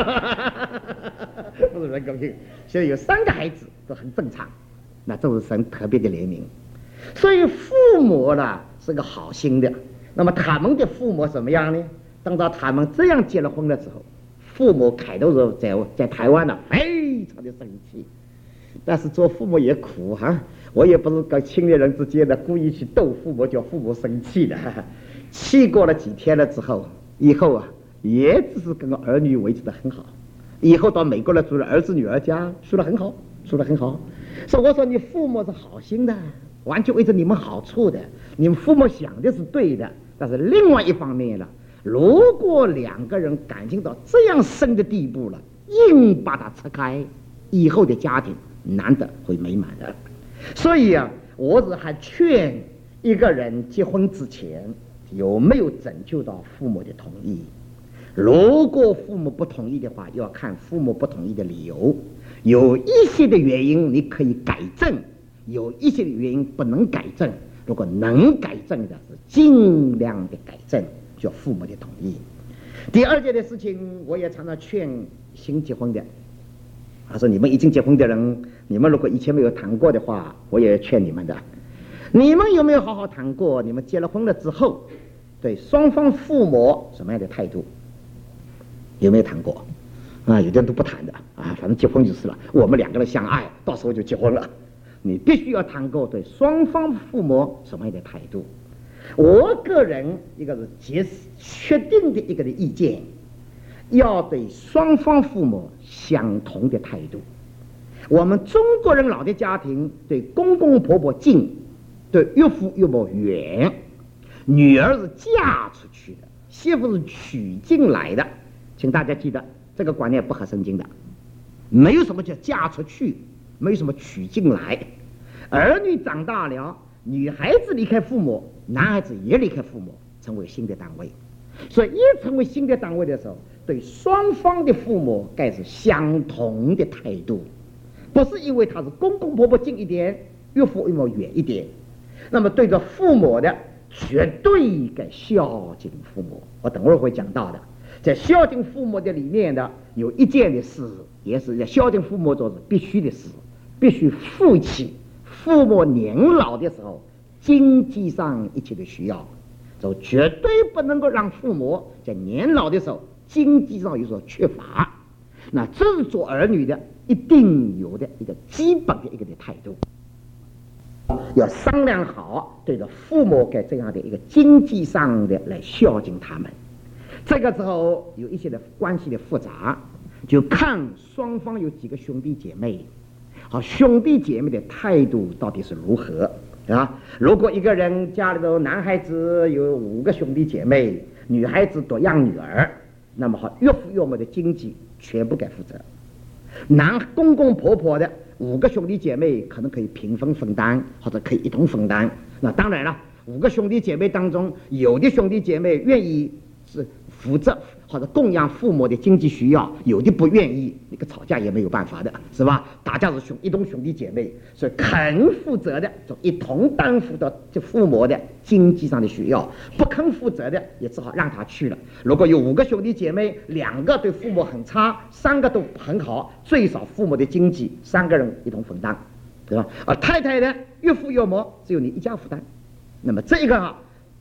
是软骨病，现在有3个孩子都很正常，那这是神特别的怜悯。所以父母呢是个好心的，那么他们的父母怎么样呢？等到他们这样结了婚的时候，父母开头时候在台湾呢非常的生气，但是做父母也苦我也不是跟青年人之间的故意去逗父母，叫父母生气的。气过了几天了之后，以后也只是跟儿女维持得很好。以后到美国来住了儿子女儿家，住得很好。所以我说你父母是好心的，完全为着你们好处的，你们父母想的是对的。但是另外一方面呢，如果2个人感情到这样深的地步了，硬把它拆开，以后的家庭难得会美满的。所以我是还劝一个人结婚之前有没有征求到父母的同意。如果父母不同意的话，要看父母不同意的理由。有一些的原因你可以改正，有一些的原因不能改正。如果能改正的，是尽量的改正，就父母的同意。第2件的事情，我也常常劝新结婚的，他说你们已经结婚的人，你们如果以前没有谈过的话，我也劝你们的，你们有没有好好谈过？你们结了婚了之后，对双方父母什么样的态度？有没有谈过？有的人都不谈的反正结婚就是了，我们2个人相爱，到时候就结婚了。你必须要谈过对双方父母什么样的态度。我个人一个是确定的一个的意见，要对双方父母相同的态度。我们中国人老的家庭对公公婆婆近，对岳父岳母远。女儿是嫁出去的，媳妇是娶进来的，请大家记得这个观念不合圣经的。没有什么叫嫁出去，没有什么娶进来。儿女长大了，女孩子离开父母，男孩子也离开父母，成为新的单位。所以一成为新的单位的时候，对双方的父母该是相同的态度，不是因为他是公公婆婆近一点，岳父岳母远一点。那么对着父母的绝对该孝敬父母，我等会儿会讲到的。在孝敬父母的里面的有一件的事，也是在孝敬父母做是必须的事，必须负起父母年老的时候经济上一切的需要，就绝对不能够让父母在年老的时候经济上有所缺乏。那这是做儿女的一定有的一个基本的一个的态度，要商量好对着父母该这样的一个经济上的来孝敬他们。这个时候有一些的关系的复杂，就看双方有几个兄弟姐妹，好，兄弟姐妹的态度到底是如何如果一个人家里头男孩子有5个兄弟姐妹，女孩子多养女儿，那么好，岳父岳母的经济全部该负责。男公公婆婆的5个兄弟姐妹可能可以平分分担，或者可以一同分担。那当然了，5个兄弟姐妹当中，有的兄弟姐妹愿意是负责或者供养父母的经济需要，有的不愿意，那个吵架也没有办法的，是吧？大家是一同兄弟姐妹，所以肯负责的就一同担负到这父母的经济上的需要，不肯负责的也只好让他去了。如果有5个兄弟姐妹，2个对父母很差，3个都很好，最少父母的经济3个人一同分担，对吧？而太太的岳父岳母只有你一家负担，那么这个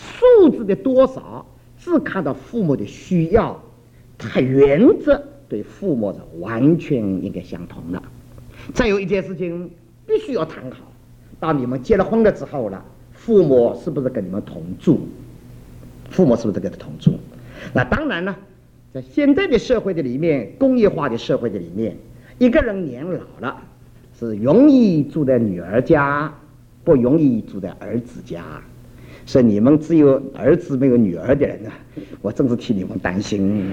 数字的多少只看到父母的需要，它原则对父母是完全应该相同的。再有一件事情必须要谈好，当你们结了婚了之后了，父母是不是跟你们同住？父母是不是跟他同住？那当然了，在现在的社会的里面，工业化的社会的里面，一个人年老了是容易住在女儿家，不容易住在儿子家。所以你们只有儿子没有女儿的人呢，我真是替你们担心。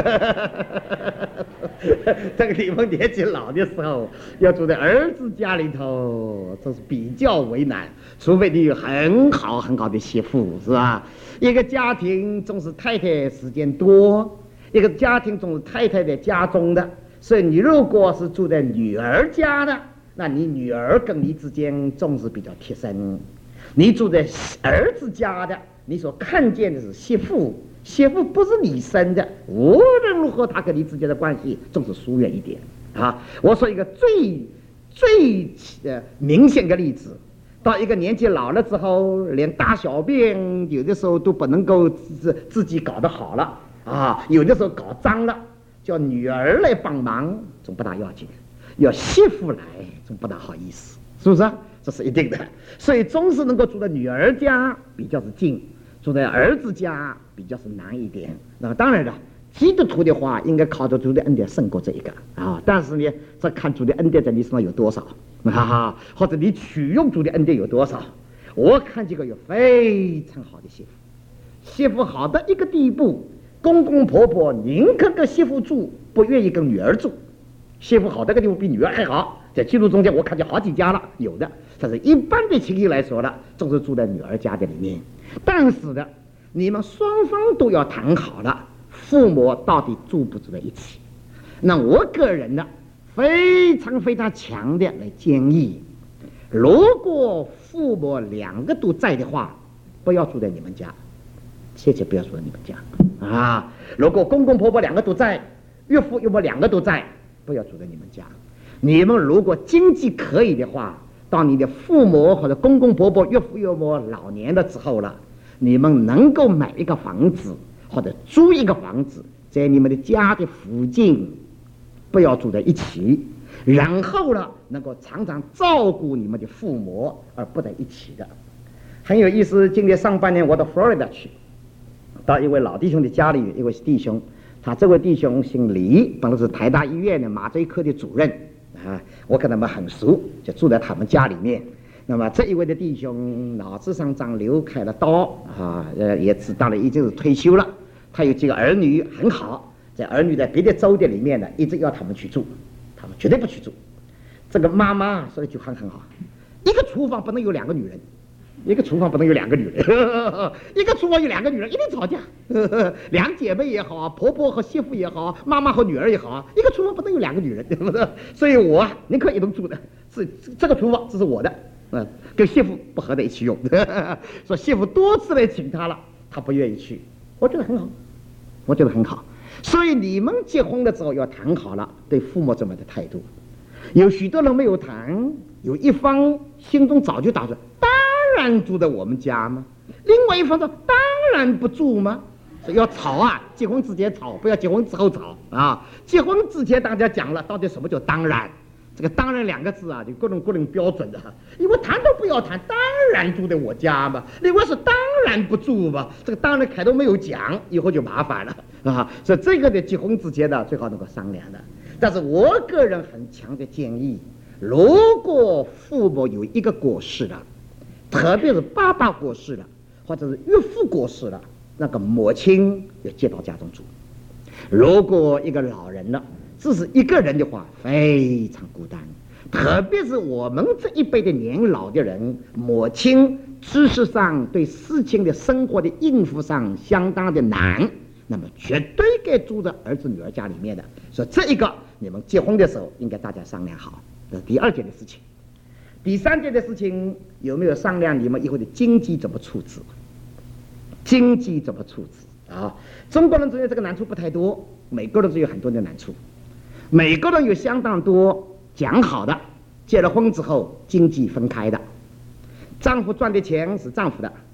这个你们年纪老的时候要住在儿子家里头，这是比较为难，除非你有很好很好的媳妇，是吧？一个家庭总是太太时间多，一个家庭总是太太在家中的，所以你如果是住在女儿家的，那你女儿跟你之间总是比较贴身。你住在儿子家的，你所看见的是媳妇，媳妇不是你生的，无论如何他跟你之间的关系总是疏远一点啊。我说一个最明显的例子，到一个年纪老了之后，连大小便有的时候都不能够自己搞得好了啊，有的时候搞脏了，叫女儿来帮忙总不大要紧，要媳妇来总不大好意思，是不是？这是一定的，所以总是能够住在女儿家比较是近，住在儿子家比较是难一点。那么当然了，基督徒的话应该靠着主的恩典胜过这一个啊。但是呢，这看主的恩典在你身上有多少啊，或者你取用主的恩典有多少。我看这个有非常好的媳妇，媳妇好到一个地步，公公婆婆宁可跟媳妇住，不愿意跟女儿住。媳妇好到个地步比女儿还好，在记录中间我看见好几家了，有的。但是一般的情形来说呢，总是住在女儿家的里面。但是呢，你们双方都要谈好了，父母到底住不住在一起。那我个人呢，非常非常强烈来建议，如果父母两个都在的话，不要住在你们家，切切不要住在你们家啊！如果公公婆婆两个都在，岳父岳母两个都在，不要住在你们家。你们如果经济可以的话，当你的父母或者公公婆婆、岳父岳母老年了之后了，你们能够买一个房子或者租一个房子，在你们的家的附近，不要住在一起，然后呢，能够常常照顾你们的父母，而不在一起的。很有意思，今年上半年我到佛罗里达去，到一位老弟兄的家里，一位弟兄，他这位弟兄姓李，本来是台大医院的麻醉科的主任。我跟他们很熟，就住在他们家里面。那么这一位的弟兄脑子上长瘤，开了刀啊，也知道了已经是退休了。他有几个儿女很好，在儿女在别的州的里面呢，一直要他们去住，他们绝对不去住。这个妈妈说一句话很好，一个厨房不能有两个女人，一个厨房不能有两个女人，一个厨房有两个女人一定吵架，两姐妹也好，婆婆和媳妇也好，妈妈和女儿也好，一个厨房不能有两个女人，对不对？所以我宁可一同住的，是这个厨房这是我的，跟媳妇不合在一起用。说媳妇多次来请他了，他不愿意去，我觉得很好，我觉得很好。所以你们结婚的时候要谈好了对父母这么的态度。有许多人没有谈，有一方心中早就打算，当然住在我们家吗？另外一方说，当然不住吗？要吵啊，结婚之前吵，不要结婚之后吵啊。结婚之前大家讲了，到底什么叫当然？这个当然两个字啊，就各种标准的，因为谈都不要谈，当然住在我家嘛。另外是当然不住嘛，这个当然开头没有讲，以后就麻烦了啊。所以这个的结婚之前呢，最好能够商量的。但是我个人很强的建议，如果父母有一个过世了，特别是爸爸过世了，或者是岳父过世了，那个母亲要接到家中住。如果一个老人了，只是一个人的话，非常孤单。特别是我们这一辈的年老的人，母亲知识上对事情的生活的应付上相当的难，那么绝对该住在儿子女儿家里面的。所以这一个你们结婚的时候应该大家商量好，这是第二件的事情。第三件的事情，有没有商量你们以后的经济怎么处置？经济怎么处置啊？中国人之间这个难处不太多，美国人只有很多的难处。美国人有相当多讲好的，结了婚之后经济分开的，丈夫赚的钱是丈夫的，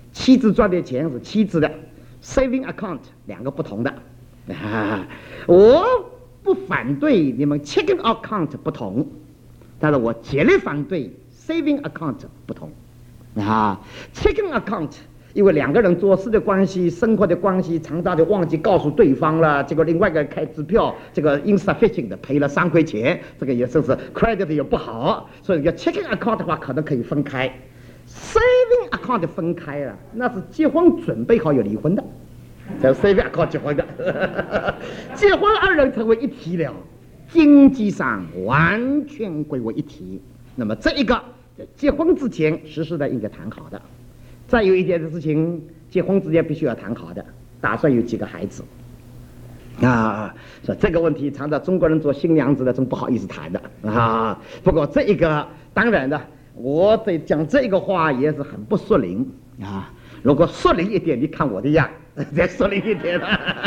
妻子赚的钱是妻子的 ，saving account 两个不同的。我不反对你们 checking account 不同，但是我极力反对 saving account 不同。checking account。因为两个人做事的关系、生活的关系，常常就忘记告诉对方了。结果另外一个开支票，这个 insufficient 的赔了3块钱，这个也是 credit 也不好。所以要 checking account 的话，可能可以分开。saving account 分开了，那是结婚准备好要离婚的，在 saving account 结婚的，结婚2人成为一体了，经济上完全归为一体。那么这一个在结婚之前实时的应该谈好的。再有一件的事情，结婚之前必须要谈好的，打算有几个孩子说这个问题常常中国人做新娘子的真不好意思谈的不过这一个当然的，我在讲这个话也是很不说灵如果说灵一点，你看我的样再说灵一点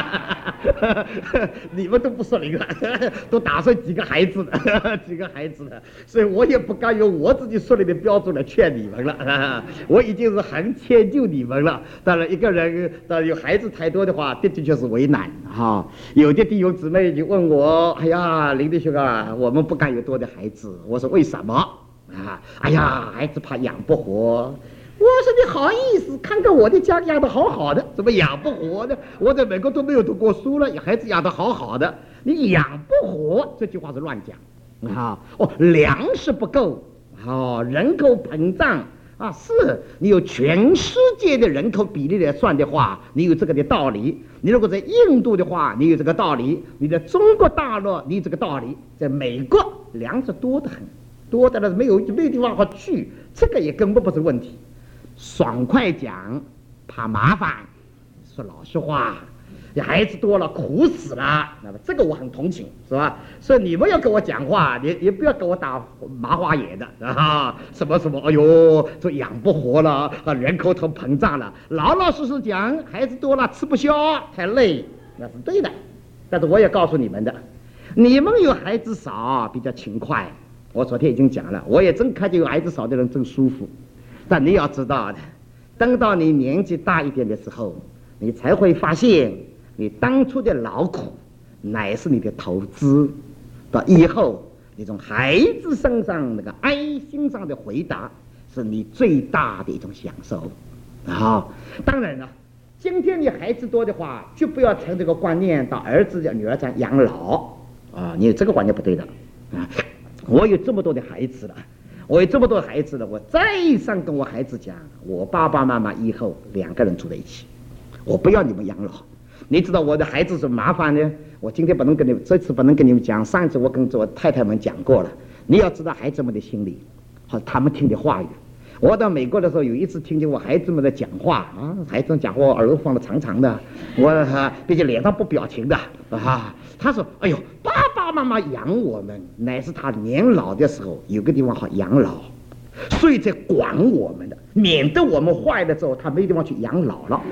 你们都不说灵了，都打算几个孩子的，所以我也不敢用我自己说灵的标准来劝你们了我已经是很迁就你们了。当然一个人有孩子太多的话，的确是为难有的弟兄姊妹就问我，哎呀，林弟兄啊，我们不敢有多的孩子。我说为什么哎呀，孩子怕养不活。我说你好意思，看看我的家养得好好的，怎么养不活呢？我在美国都没有读过书了，孩子养得好好的，你养不活，这句话是乱讲粮食不够人口膨胀是你有全世界的人口比例来算的话，你有这个的道理。你如果在印度的话，你有这个道理；你在中国大陆，你有这个道理；在美国粮食多得很，多的没有地方好去，这个也根本不是问题。爽快讲，怕麻烦，说老实话，你孩子多了苦死了，那么这个我很同情，是吧？所以你们要跟我讲话，你不要跟我打麻花眼的什么，哎呦，这养不活了人口都膨胀了，老老实实讲，孩子多了吃不消，太累，那是对的。但是我也告诉你们的，你们有孩子少比较勤快，我昨天已经讲了，我也真看见有孩子少的人真舒服。但你要知道的，等到你年纪大一点的时候，你才会发现你当初的劳苦乃是你的投资，到以后你从孩子身上那个爱心上的回答是你最大的一种享受当然了，今天你孩子多的话，就不要成这个观念，到儿子女儿家养老你这个观念不对的我有这么多的孩子了，我再三跟我孩子讲，我爸爸妈妈以后2个人住在一起，我不要你们养老。你知道我的孩子是麻烦呢，我今天不能跟你们，这次不能跟你们讲，上一次我跟我太太们讲过了。你要知道孩子们的心理他们听的话语。我到美国的时候，有一次听见我孩子们的讲话孩子们讲话我耳朵放得长长的，并且脸上不表情的他说哎呦，爸爸妈妈养我们乃是他年老的时候有个地方好养老，所以在管我们的，免得我们坏了之后他没地方去养老了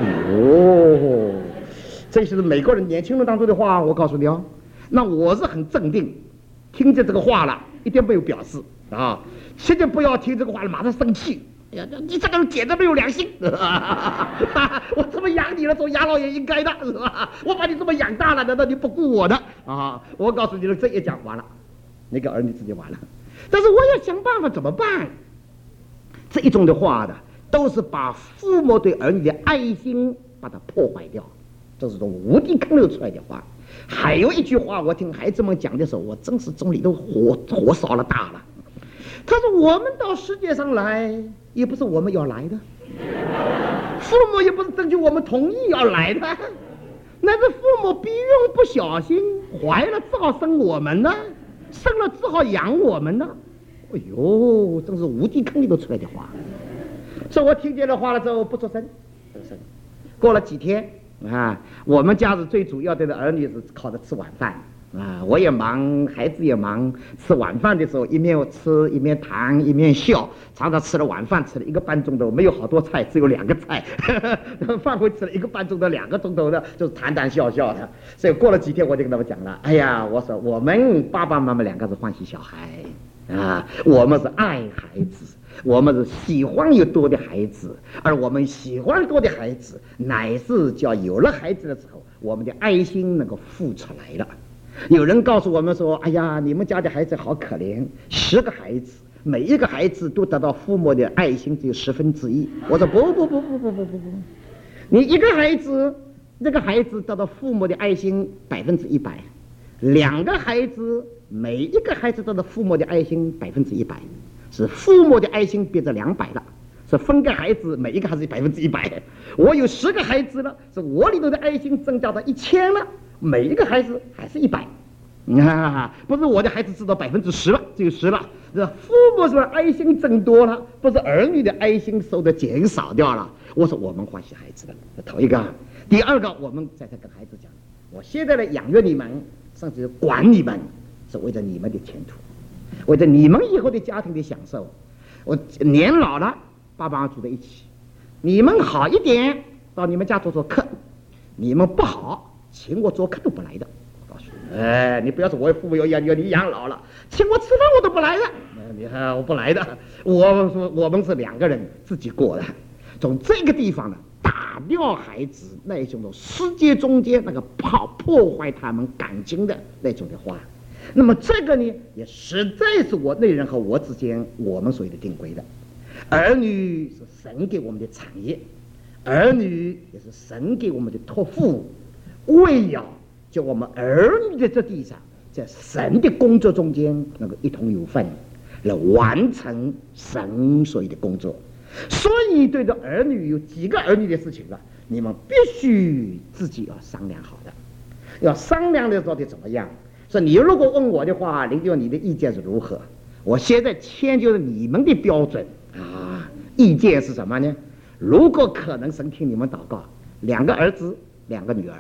这是美国人年轻人当中的话，我告诉你那我是很镇定，听见这个话了一点没有表示现在不要听这个话了，马上生气。哎呀，你这个人简直没有良心我这么养你了，做养老也应该的，是吧？我把你这么养大了，难道你不顾我的我告诉你了，这一讲完了，那个儿女自己完了。但是我要想办法怎么办？这一种的话的，都是把父母对儿女的爱心把它破坏掉，这是种无底坑流出来的话。还有一句话，我听孩子们讲的时候，我真是中里都火烧了大了。他说我们到世界上来也不是我们要来的，父母也不是根据我们同意要来的，那是父母逼用不小心怀了只好生我们呢，生了只好养我们呢。哎呦，真是无底坑里头出来的话。所以我听见了话了之后不作声。过了几天我们家是最主要的儿女是靠着吃晚饭我也忙，孩子也忙。吃晚饭的时候，一面吃一面谈一面笑，常常吃了晚饭吃了1个半钟头，没有好多菜，只有2个菜饭会吃了1个半钟头2个钟头的，就是谈谈笑笑的。所以过了几天我就跟他们讲了，哎呀，我说我们爸爸妈妈2个是欢喜小孩我们是爱孩子，我们是喜欢有多的孩子，而我们喜欢多的孩子，乃是叫有了孩子的时候，我们的爱心能够付出来了。有人告诉我们说：“哎呀，你们家的孩子好可怜，10个孩子，每一个孩子都得到父母的爱心只有1/10。”我说：“不，你一个孩子，这个孩子得到父母的爱心100%，2个孩子，每一个孩子得到父母的爱心100%，是父母的爱心变成200了。”是分个孩子，每一个孩子100%。我有10个孩子了，是我里头的爱心增加到1000了，每一个孩子还是100。不是我的孩子知道10%了，只有10了。父母说爱心增多了，不是儿女的爱心受的减少掉了。我说我们欢喜孩子了，头一个。第二个，我们在这跟孩子讲，我现在来养育你们，甚至管你们，是为了你们的前途，为了你们以后的家庭的享受。我年老了，爸爸妈妈住在一起，你们好一点到你们家做客，你们不好请我做客都不来的。我告诉你，你不要说我父母要你养老了，请我吃饭我都不来的。你看我不来的，我们是2个人自己过的。从这个地方呢，打掉孩子那种的世界中间那个破坏他们感情的那种的话，那么这个呢，也实在是我内人和我之间我们所有的定规的。儿女是神给我们的产业，儿女也是神给我们的托付，为要叫我们儿女在这地上，在神的工作中间能够一同有份，来完成神所有的工作。所以对着儿女有几个儿女的事情了，你们必须自己要商量好的，要商量的到底怎么样。说你如果问我的话，林兄你的意见是如何？我现在迁就你们的标准意见是什么呢？如果可能，神听你们祷告，2个儿子2个女儿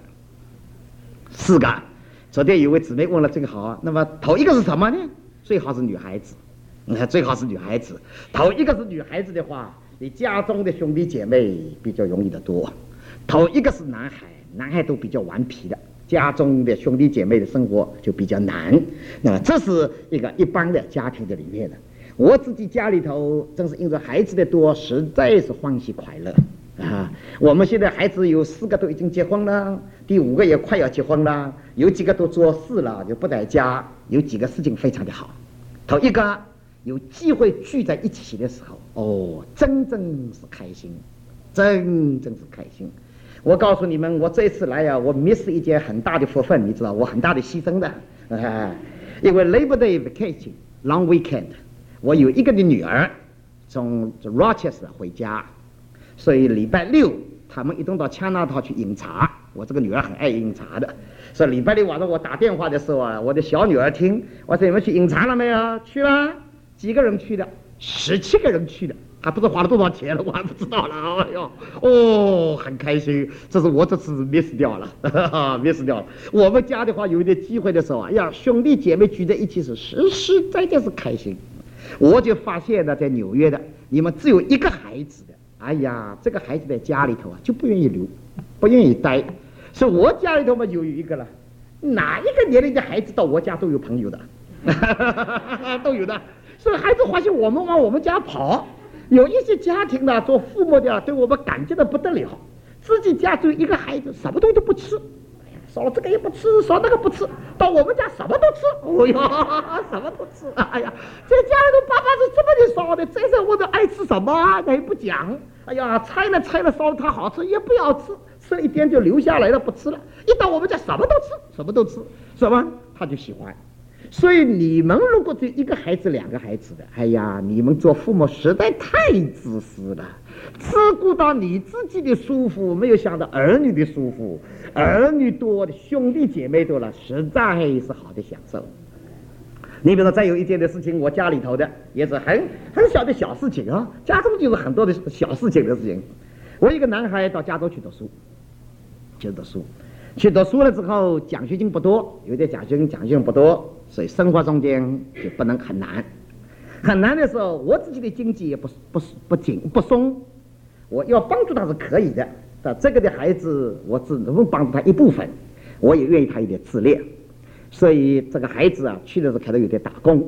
，4个。昨天有位姊妹问了这个好，那么头一个是什么呢？最好是女孩子，最好是女孩子。头一个是女孩子的话，你家中的兄弟姐妹比较容易的多。头一个是男孩，男孩都比较顽皮的，家中的兄弟姐妹的生活就比较难。那么这是一个一般的家庭的里面的。我自己家里头正是因着孩子的多，实在是欢喜快乐我们现在孩子有4个都已经结婚了，第5个也快要结婚了，有几个都做事了，就不在家，有几个事情非常的好。头一个，有机会聚在一起的时候，真正是开心，真正是开心。我告诉你们，我这一次来我 miss 一件很大的福分，你知道我很大的牺牲的因为 Labor Day vacation long weekend， 我有一个的女儿从 Rochester 回家，所以礼拜6他们一同到加拿大去饮茶。我这个女儿很爱饮茶的，所以礼拜6晚上我打电话的时候我的小女儿听，我说你们去饮茶了没有？去了。几个人去的？17个人去的，还不知道花了多少钱了，我还不知道了。很开心，这是我这次 miss 掉了miss 掉了。我们家的话有一点机会的时候兄弟姐妹聚在一起是实实在在是开心。我就发现了，在纽约的你们只有1个孩子的，这个孩子在家里头就不愿意留，不愿意待。所以我家里头嘛有一个了，哪一个年龄的孩子到我家都有朋友的都有的。所以孩子发现我们往我们家跑，有一些家庭呢，做父母的对我们感激的不得了，自己家只有1个孩子，什么东西都不吃，少这个也不吃，少那个不吃，到我们家什么都吃，什么都吃。这家里头爸爸是这么的烧的，这时候我都爱吃什么他也不讲。拆了烧他好吃也不要吃，吃了一点就留下来了，不吃了。一到我们家什么都吃，什么都吃，什么他就喜欢。所以你们如果只1个孩子2个孩子的，你们做父母实在太自私了，只顾到你自己的舒服，没有想到儿女的舒服。儿女多的兄弟姐妹多了，实在是好的享受。你比如说再有一件的事情，我家里头的也是很小的小事情家中就是很多的小事情的事情。我一个男孩到加州去读书，去读书了之后，奖学金不多，有点奖学金不多，所以生活中间就不能很难的时候，我自己的经济也不紧不松，我要帮助他是可以的，但这个的孩子我只能帮助他一部分，我也愿意他有点自恋。所以这个孩子去的时候开始有点打工，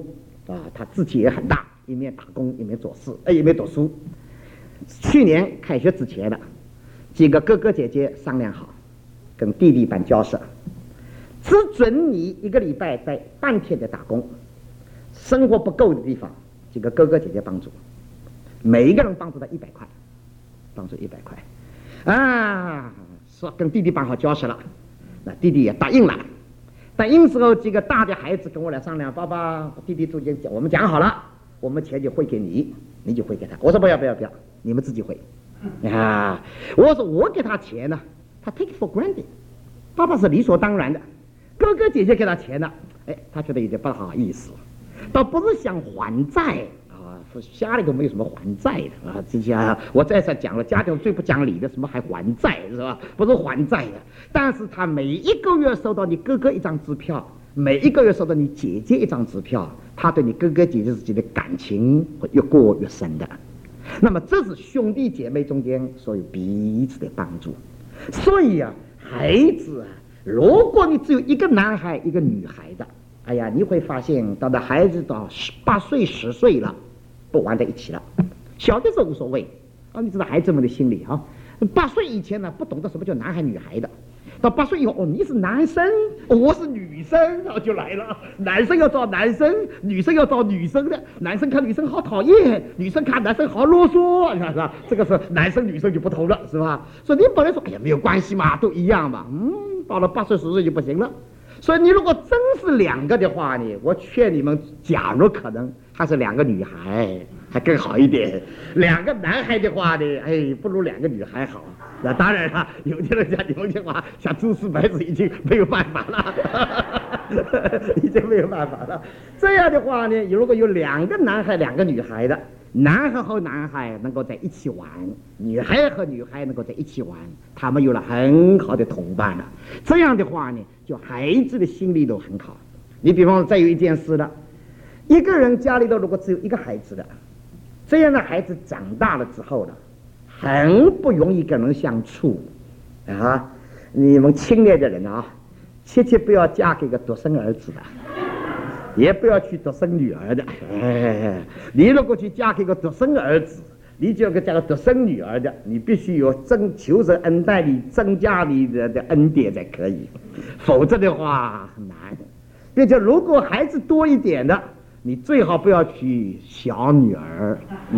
他志气也很大，一面打工一面做事，一面读书。去年开学之前了，几个哥哥姐姐商量好，跟弟弟办交涉，只准你1个礼拜在半天的打工，生活不够的地方，几个哥哥姐姐帮助，每一个人帮助他100块，帮助100块，说跟弟弟办好交涉了，那弟弟也答应了。答应时候，几个大的孩子跟我来商量，爸爸，弟弟中间我们讲好了，我们钱就汇给你，你就汇给他。我说不要，你们自己汇。我说我给他钱呢，他 take it for granted， 爸爸是理所当然的。哥哥姐姐给他钱呢，他觉得有点不好意思，倒不是想还债家里头没有什么还债的这些我再三讲了，家庭最不讲理的，什么还还债是吧？不是还债的，但是他每1个月收到你哥哥1张支票，每1个月收到你姐姐1张支票，他对你哥哥姐姐之间的感情会越过越深的。那么这是兄弟姐妹中间所有彼此的帮助。所以孩子如果你只有1个男孩1个女孩的，你会发现到了孩子到8岁10岁了，不玩在一起了。小的时候无所谓你知道孩子们的心理8岁以前呢，不懂得什么叫男孩女孩的，到8岁以后你是男生我是女生就来了，男生要找男生，女生要找女生的，男生看女生好讨厌，女生看男生好啰嗦，是吧？这个是男生女生就不同了，是吧？所以你本来说没有关系嘛，都一样嘛，到了8岁10岁就不行了。所以你如果真是2个的话呢，我劝你们，假如可能还是2个女孩还更好一点，2个男孩的话呢，不如2个女孩好。那当然了，有的人讲你们的话，像诸事白纸已经没有办法了，已经没有办法了。这样的话呢，如果有2个男孩2个女孩的，男孩和男孩能够在一起玩，女孩和女孩能够在一起玩，他们有了很好的同伴了。这样的话呢，就孩子的心理都很好。你比方说再有一件事了，一个人家里头如果只有1个孩子的，这样的孩子长大了之后呢，很不容易跟人相处你们亲爱的人切切不要嫁给个独生儿子的，也不要去独生女儿的。你如果去嫁给个独生儿子，你就要嫁个独生女儿的，你必须有求神恩待你，增加你的恩典才可以，否则的话很难。并且如果孩子多一点的，你最好不要娶小女儿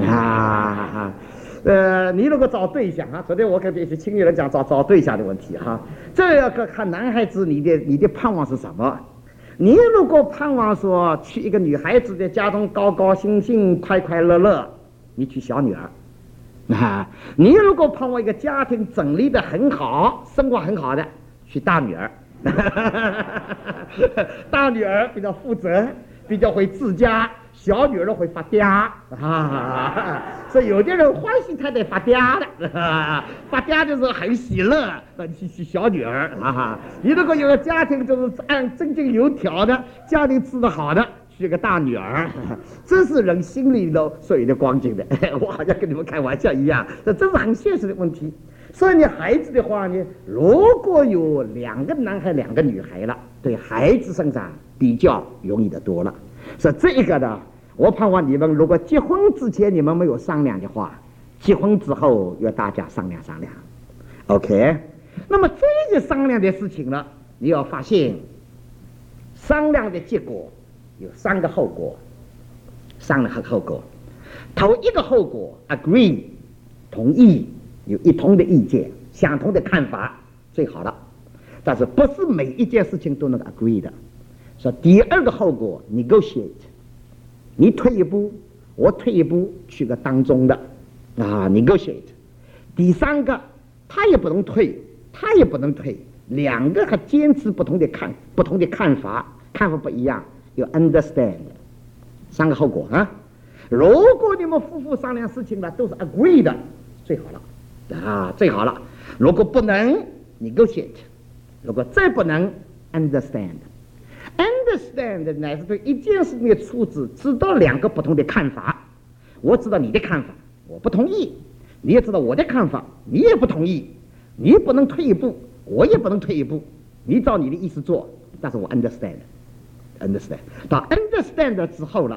你如果找对象昨天我跟一些亲友人讲找对象的问题这要看男孩子你的盼望是什么。你如果盼望说去一个女孩子的家中高高兴兴快快乐乐，你娶小女儿你如果盼望一个家庭整理的很好，生活很好的，娶大女儿大女儿比较负责，比较会自家，小女儿会发嗲所以有的人欢喜太太发嗲的发嗲就是很喜乐去小女儿你如果有个家庭就是按井井有条的，家庭吃得好的，娶个大女儿，这是人心里头所有的光景的我好像跟你们开玩笑一样，这是很现实的问题。所以你孩子的话呢，如果有2个男孩2个女孩了，对孩子身上比较容易的多了。所以这一个呢，我盼望你们如果结婚之前你们没有商量的话，结婚之后要大家商量商量 OK。 那么这些商量的事情呢，你要发现商量的结果有3个后果。商量和后果，头一个后果 agree 同意，有一同的意见，相同的看法最好了，但是不是每一件事情都能 agree 的。所以第2个后果 negotiate， 你退一步我退一步，去个当中的negotiate。 第3个他也不能退他也不能退，2个还坚持不同的看法不一样，有 understand。 3个后果如果你们夫妇商量事情呢都是 agree 的，最好了最好了。如果不能 negotiate， 如果再不能 understand 乃是对一件事情的处置知道2个不同的看法。我知道你的看法，我不同意，你也知道我的看法，你也不同意，你不能退一步，我也不能退一步，你照你的意思做，但是我 understand。 到 understand 之后了，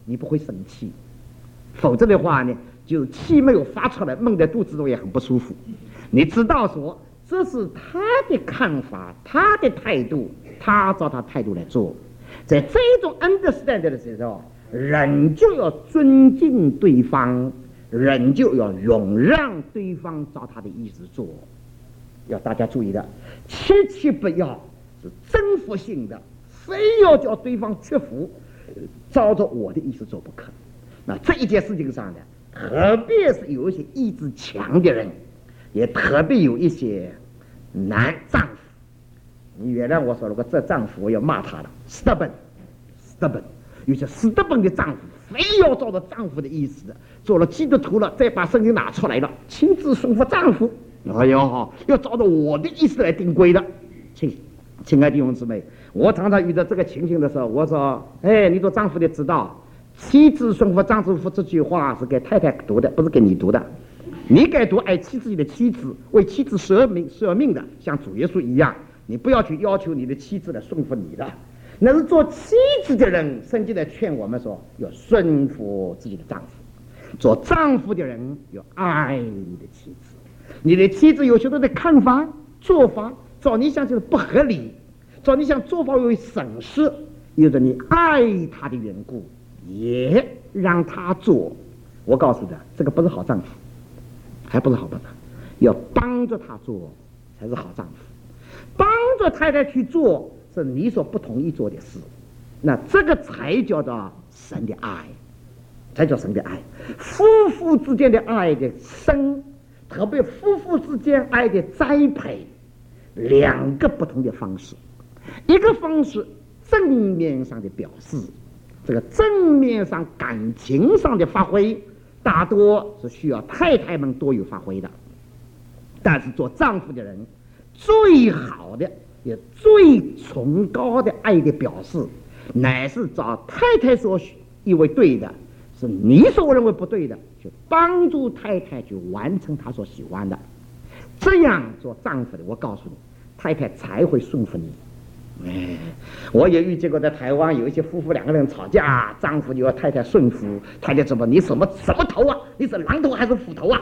你不会生气，否则的话呢，就气没有发出来，闷在肚子中也很不舒服。你知道说这是他的看法，他的态度，他照他态度来做。在这种 understand 的时候，人就要尊敬对方，人就要容让对方照他的意思做。要大家注意的，千不要是征服性的，非要叫对方屈服，照着我的意思做不可。那这一件事情上呢，特别是有一些意志强的人，也特别有一些男丈夫，你原谅我说，如果这丈夫我要骂他了 ，stubborn， 有些 stubborn 的丈夫，非要照着丈夫的意思，做了基督徒了，再把圣经拿出来了，亲自顺服丈夫，哎呦，要照着我的意思来定规的。亲爱的弟兄姊妹，我常常遇到这个情形的时候，我说，哎，你做丈夫的知道，妻子顺服丈夫这句话是给太太读的，不是给你读的。你该读爱妻自己的妻子，为妻子舍命的，像主耶稣一样。你不要去要求你的妻子来顺服你的，那是做妻子的人，圣经在劝我们说要顺服自己的丈夫。做丈夫的人要爱你的妻子，你的妻子有许多的看法、做法，照你想就是不合理，照你想做法为省事，有着你爱他的缘故，也让他做。我告诉他，这个不是好丈夫。还不是好办法，要帮着他做才是好丈夫。帮着太太去做是你所不同意做的事，那这个才叫做神的爱，才叫神的爱。夫妇之间的爱的生，特别夫妇之间爱的栽培，两个不同的方式。一个方式正面上的表示，这个正面上感情上的发挥，大多是需要太太们多有发挥的。但是做丈夫的人，最好的也最崇高的爱的表示，乃是找太太所以为对的，是你所认为不对的，去帮助太太去完成她所喜欢的。这样做丈夫的，我告诉你，太太才会顺服你。我也遇见过在台湾有一些夫妇两个人吵架，丈夫就要太太顺服，太太怎么你什么头啊？你是狼头还是虎头啊？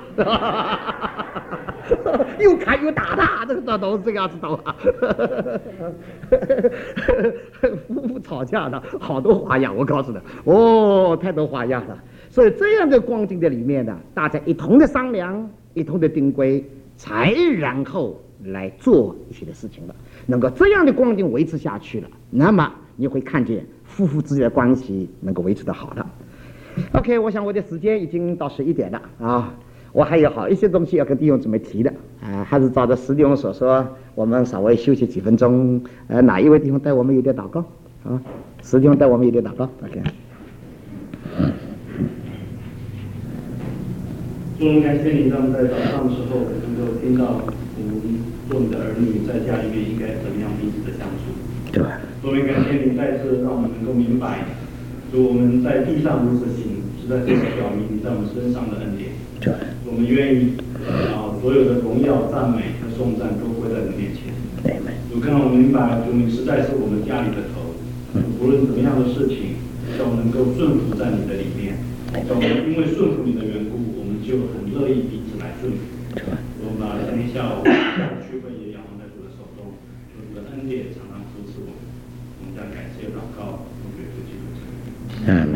又砍又打他，这个都是这个样子头啊！夫妇吵架的好多花样，我告诉你，太多花样了。所以这样的光景的里面呢，大家一同的商量，一同的定规，才然后来做一些的事情了。能够这样的光景维持下去了，那么你会看见夫妇之间的关系能够维持得好的。OK， 我想我的时间已经到11点了啊，我还有好一些东西要跟弟兄姊妹提的啊，还是照着石弟兄所说，我们稍微休息几分钟。哪一位弟兄带我们有点祷告啊？石弟兄带我们有点祷告。OK。 主，我们感谢你，让我们在早上的时候能够听到我们做你的儿女在家里面应该怎么样彼此的相处。 对。 主，我们感谢你再次让我们能够明白，主，我们在地上如此行，实在是表明你在我们身上的恩典。 对。 我们愿意所有的荣耀、赞美和颂赞都归在你面前。 对。 主，更让我们明白，主，你实在是我们家里的头。无论怎么样的事情，让我们能够顺服在你的里面。让我们因为顺服你的缘故，我们就很乐意彼此来顺服。我们把今天下午聚会也仰望在主的手中，求主的恩典常常扶持我们。我们将感谢祷告，奉主耶稣基督的名。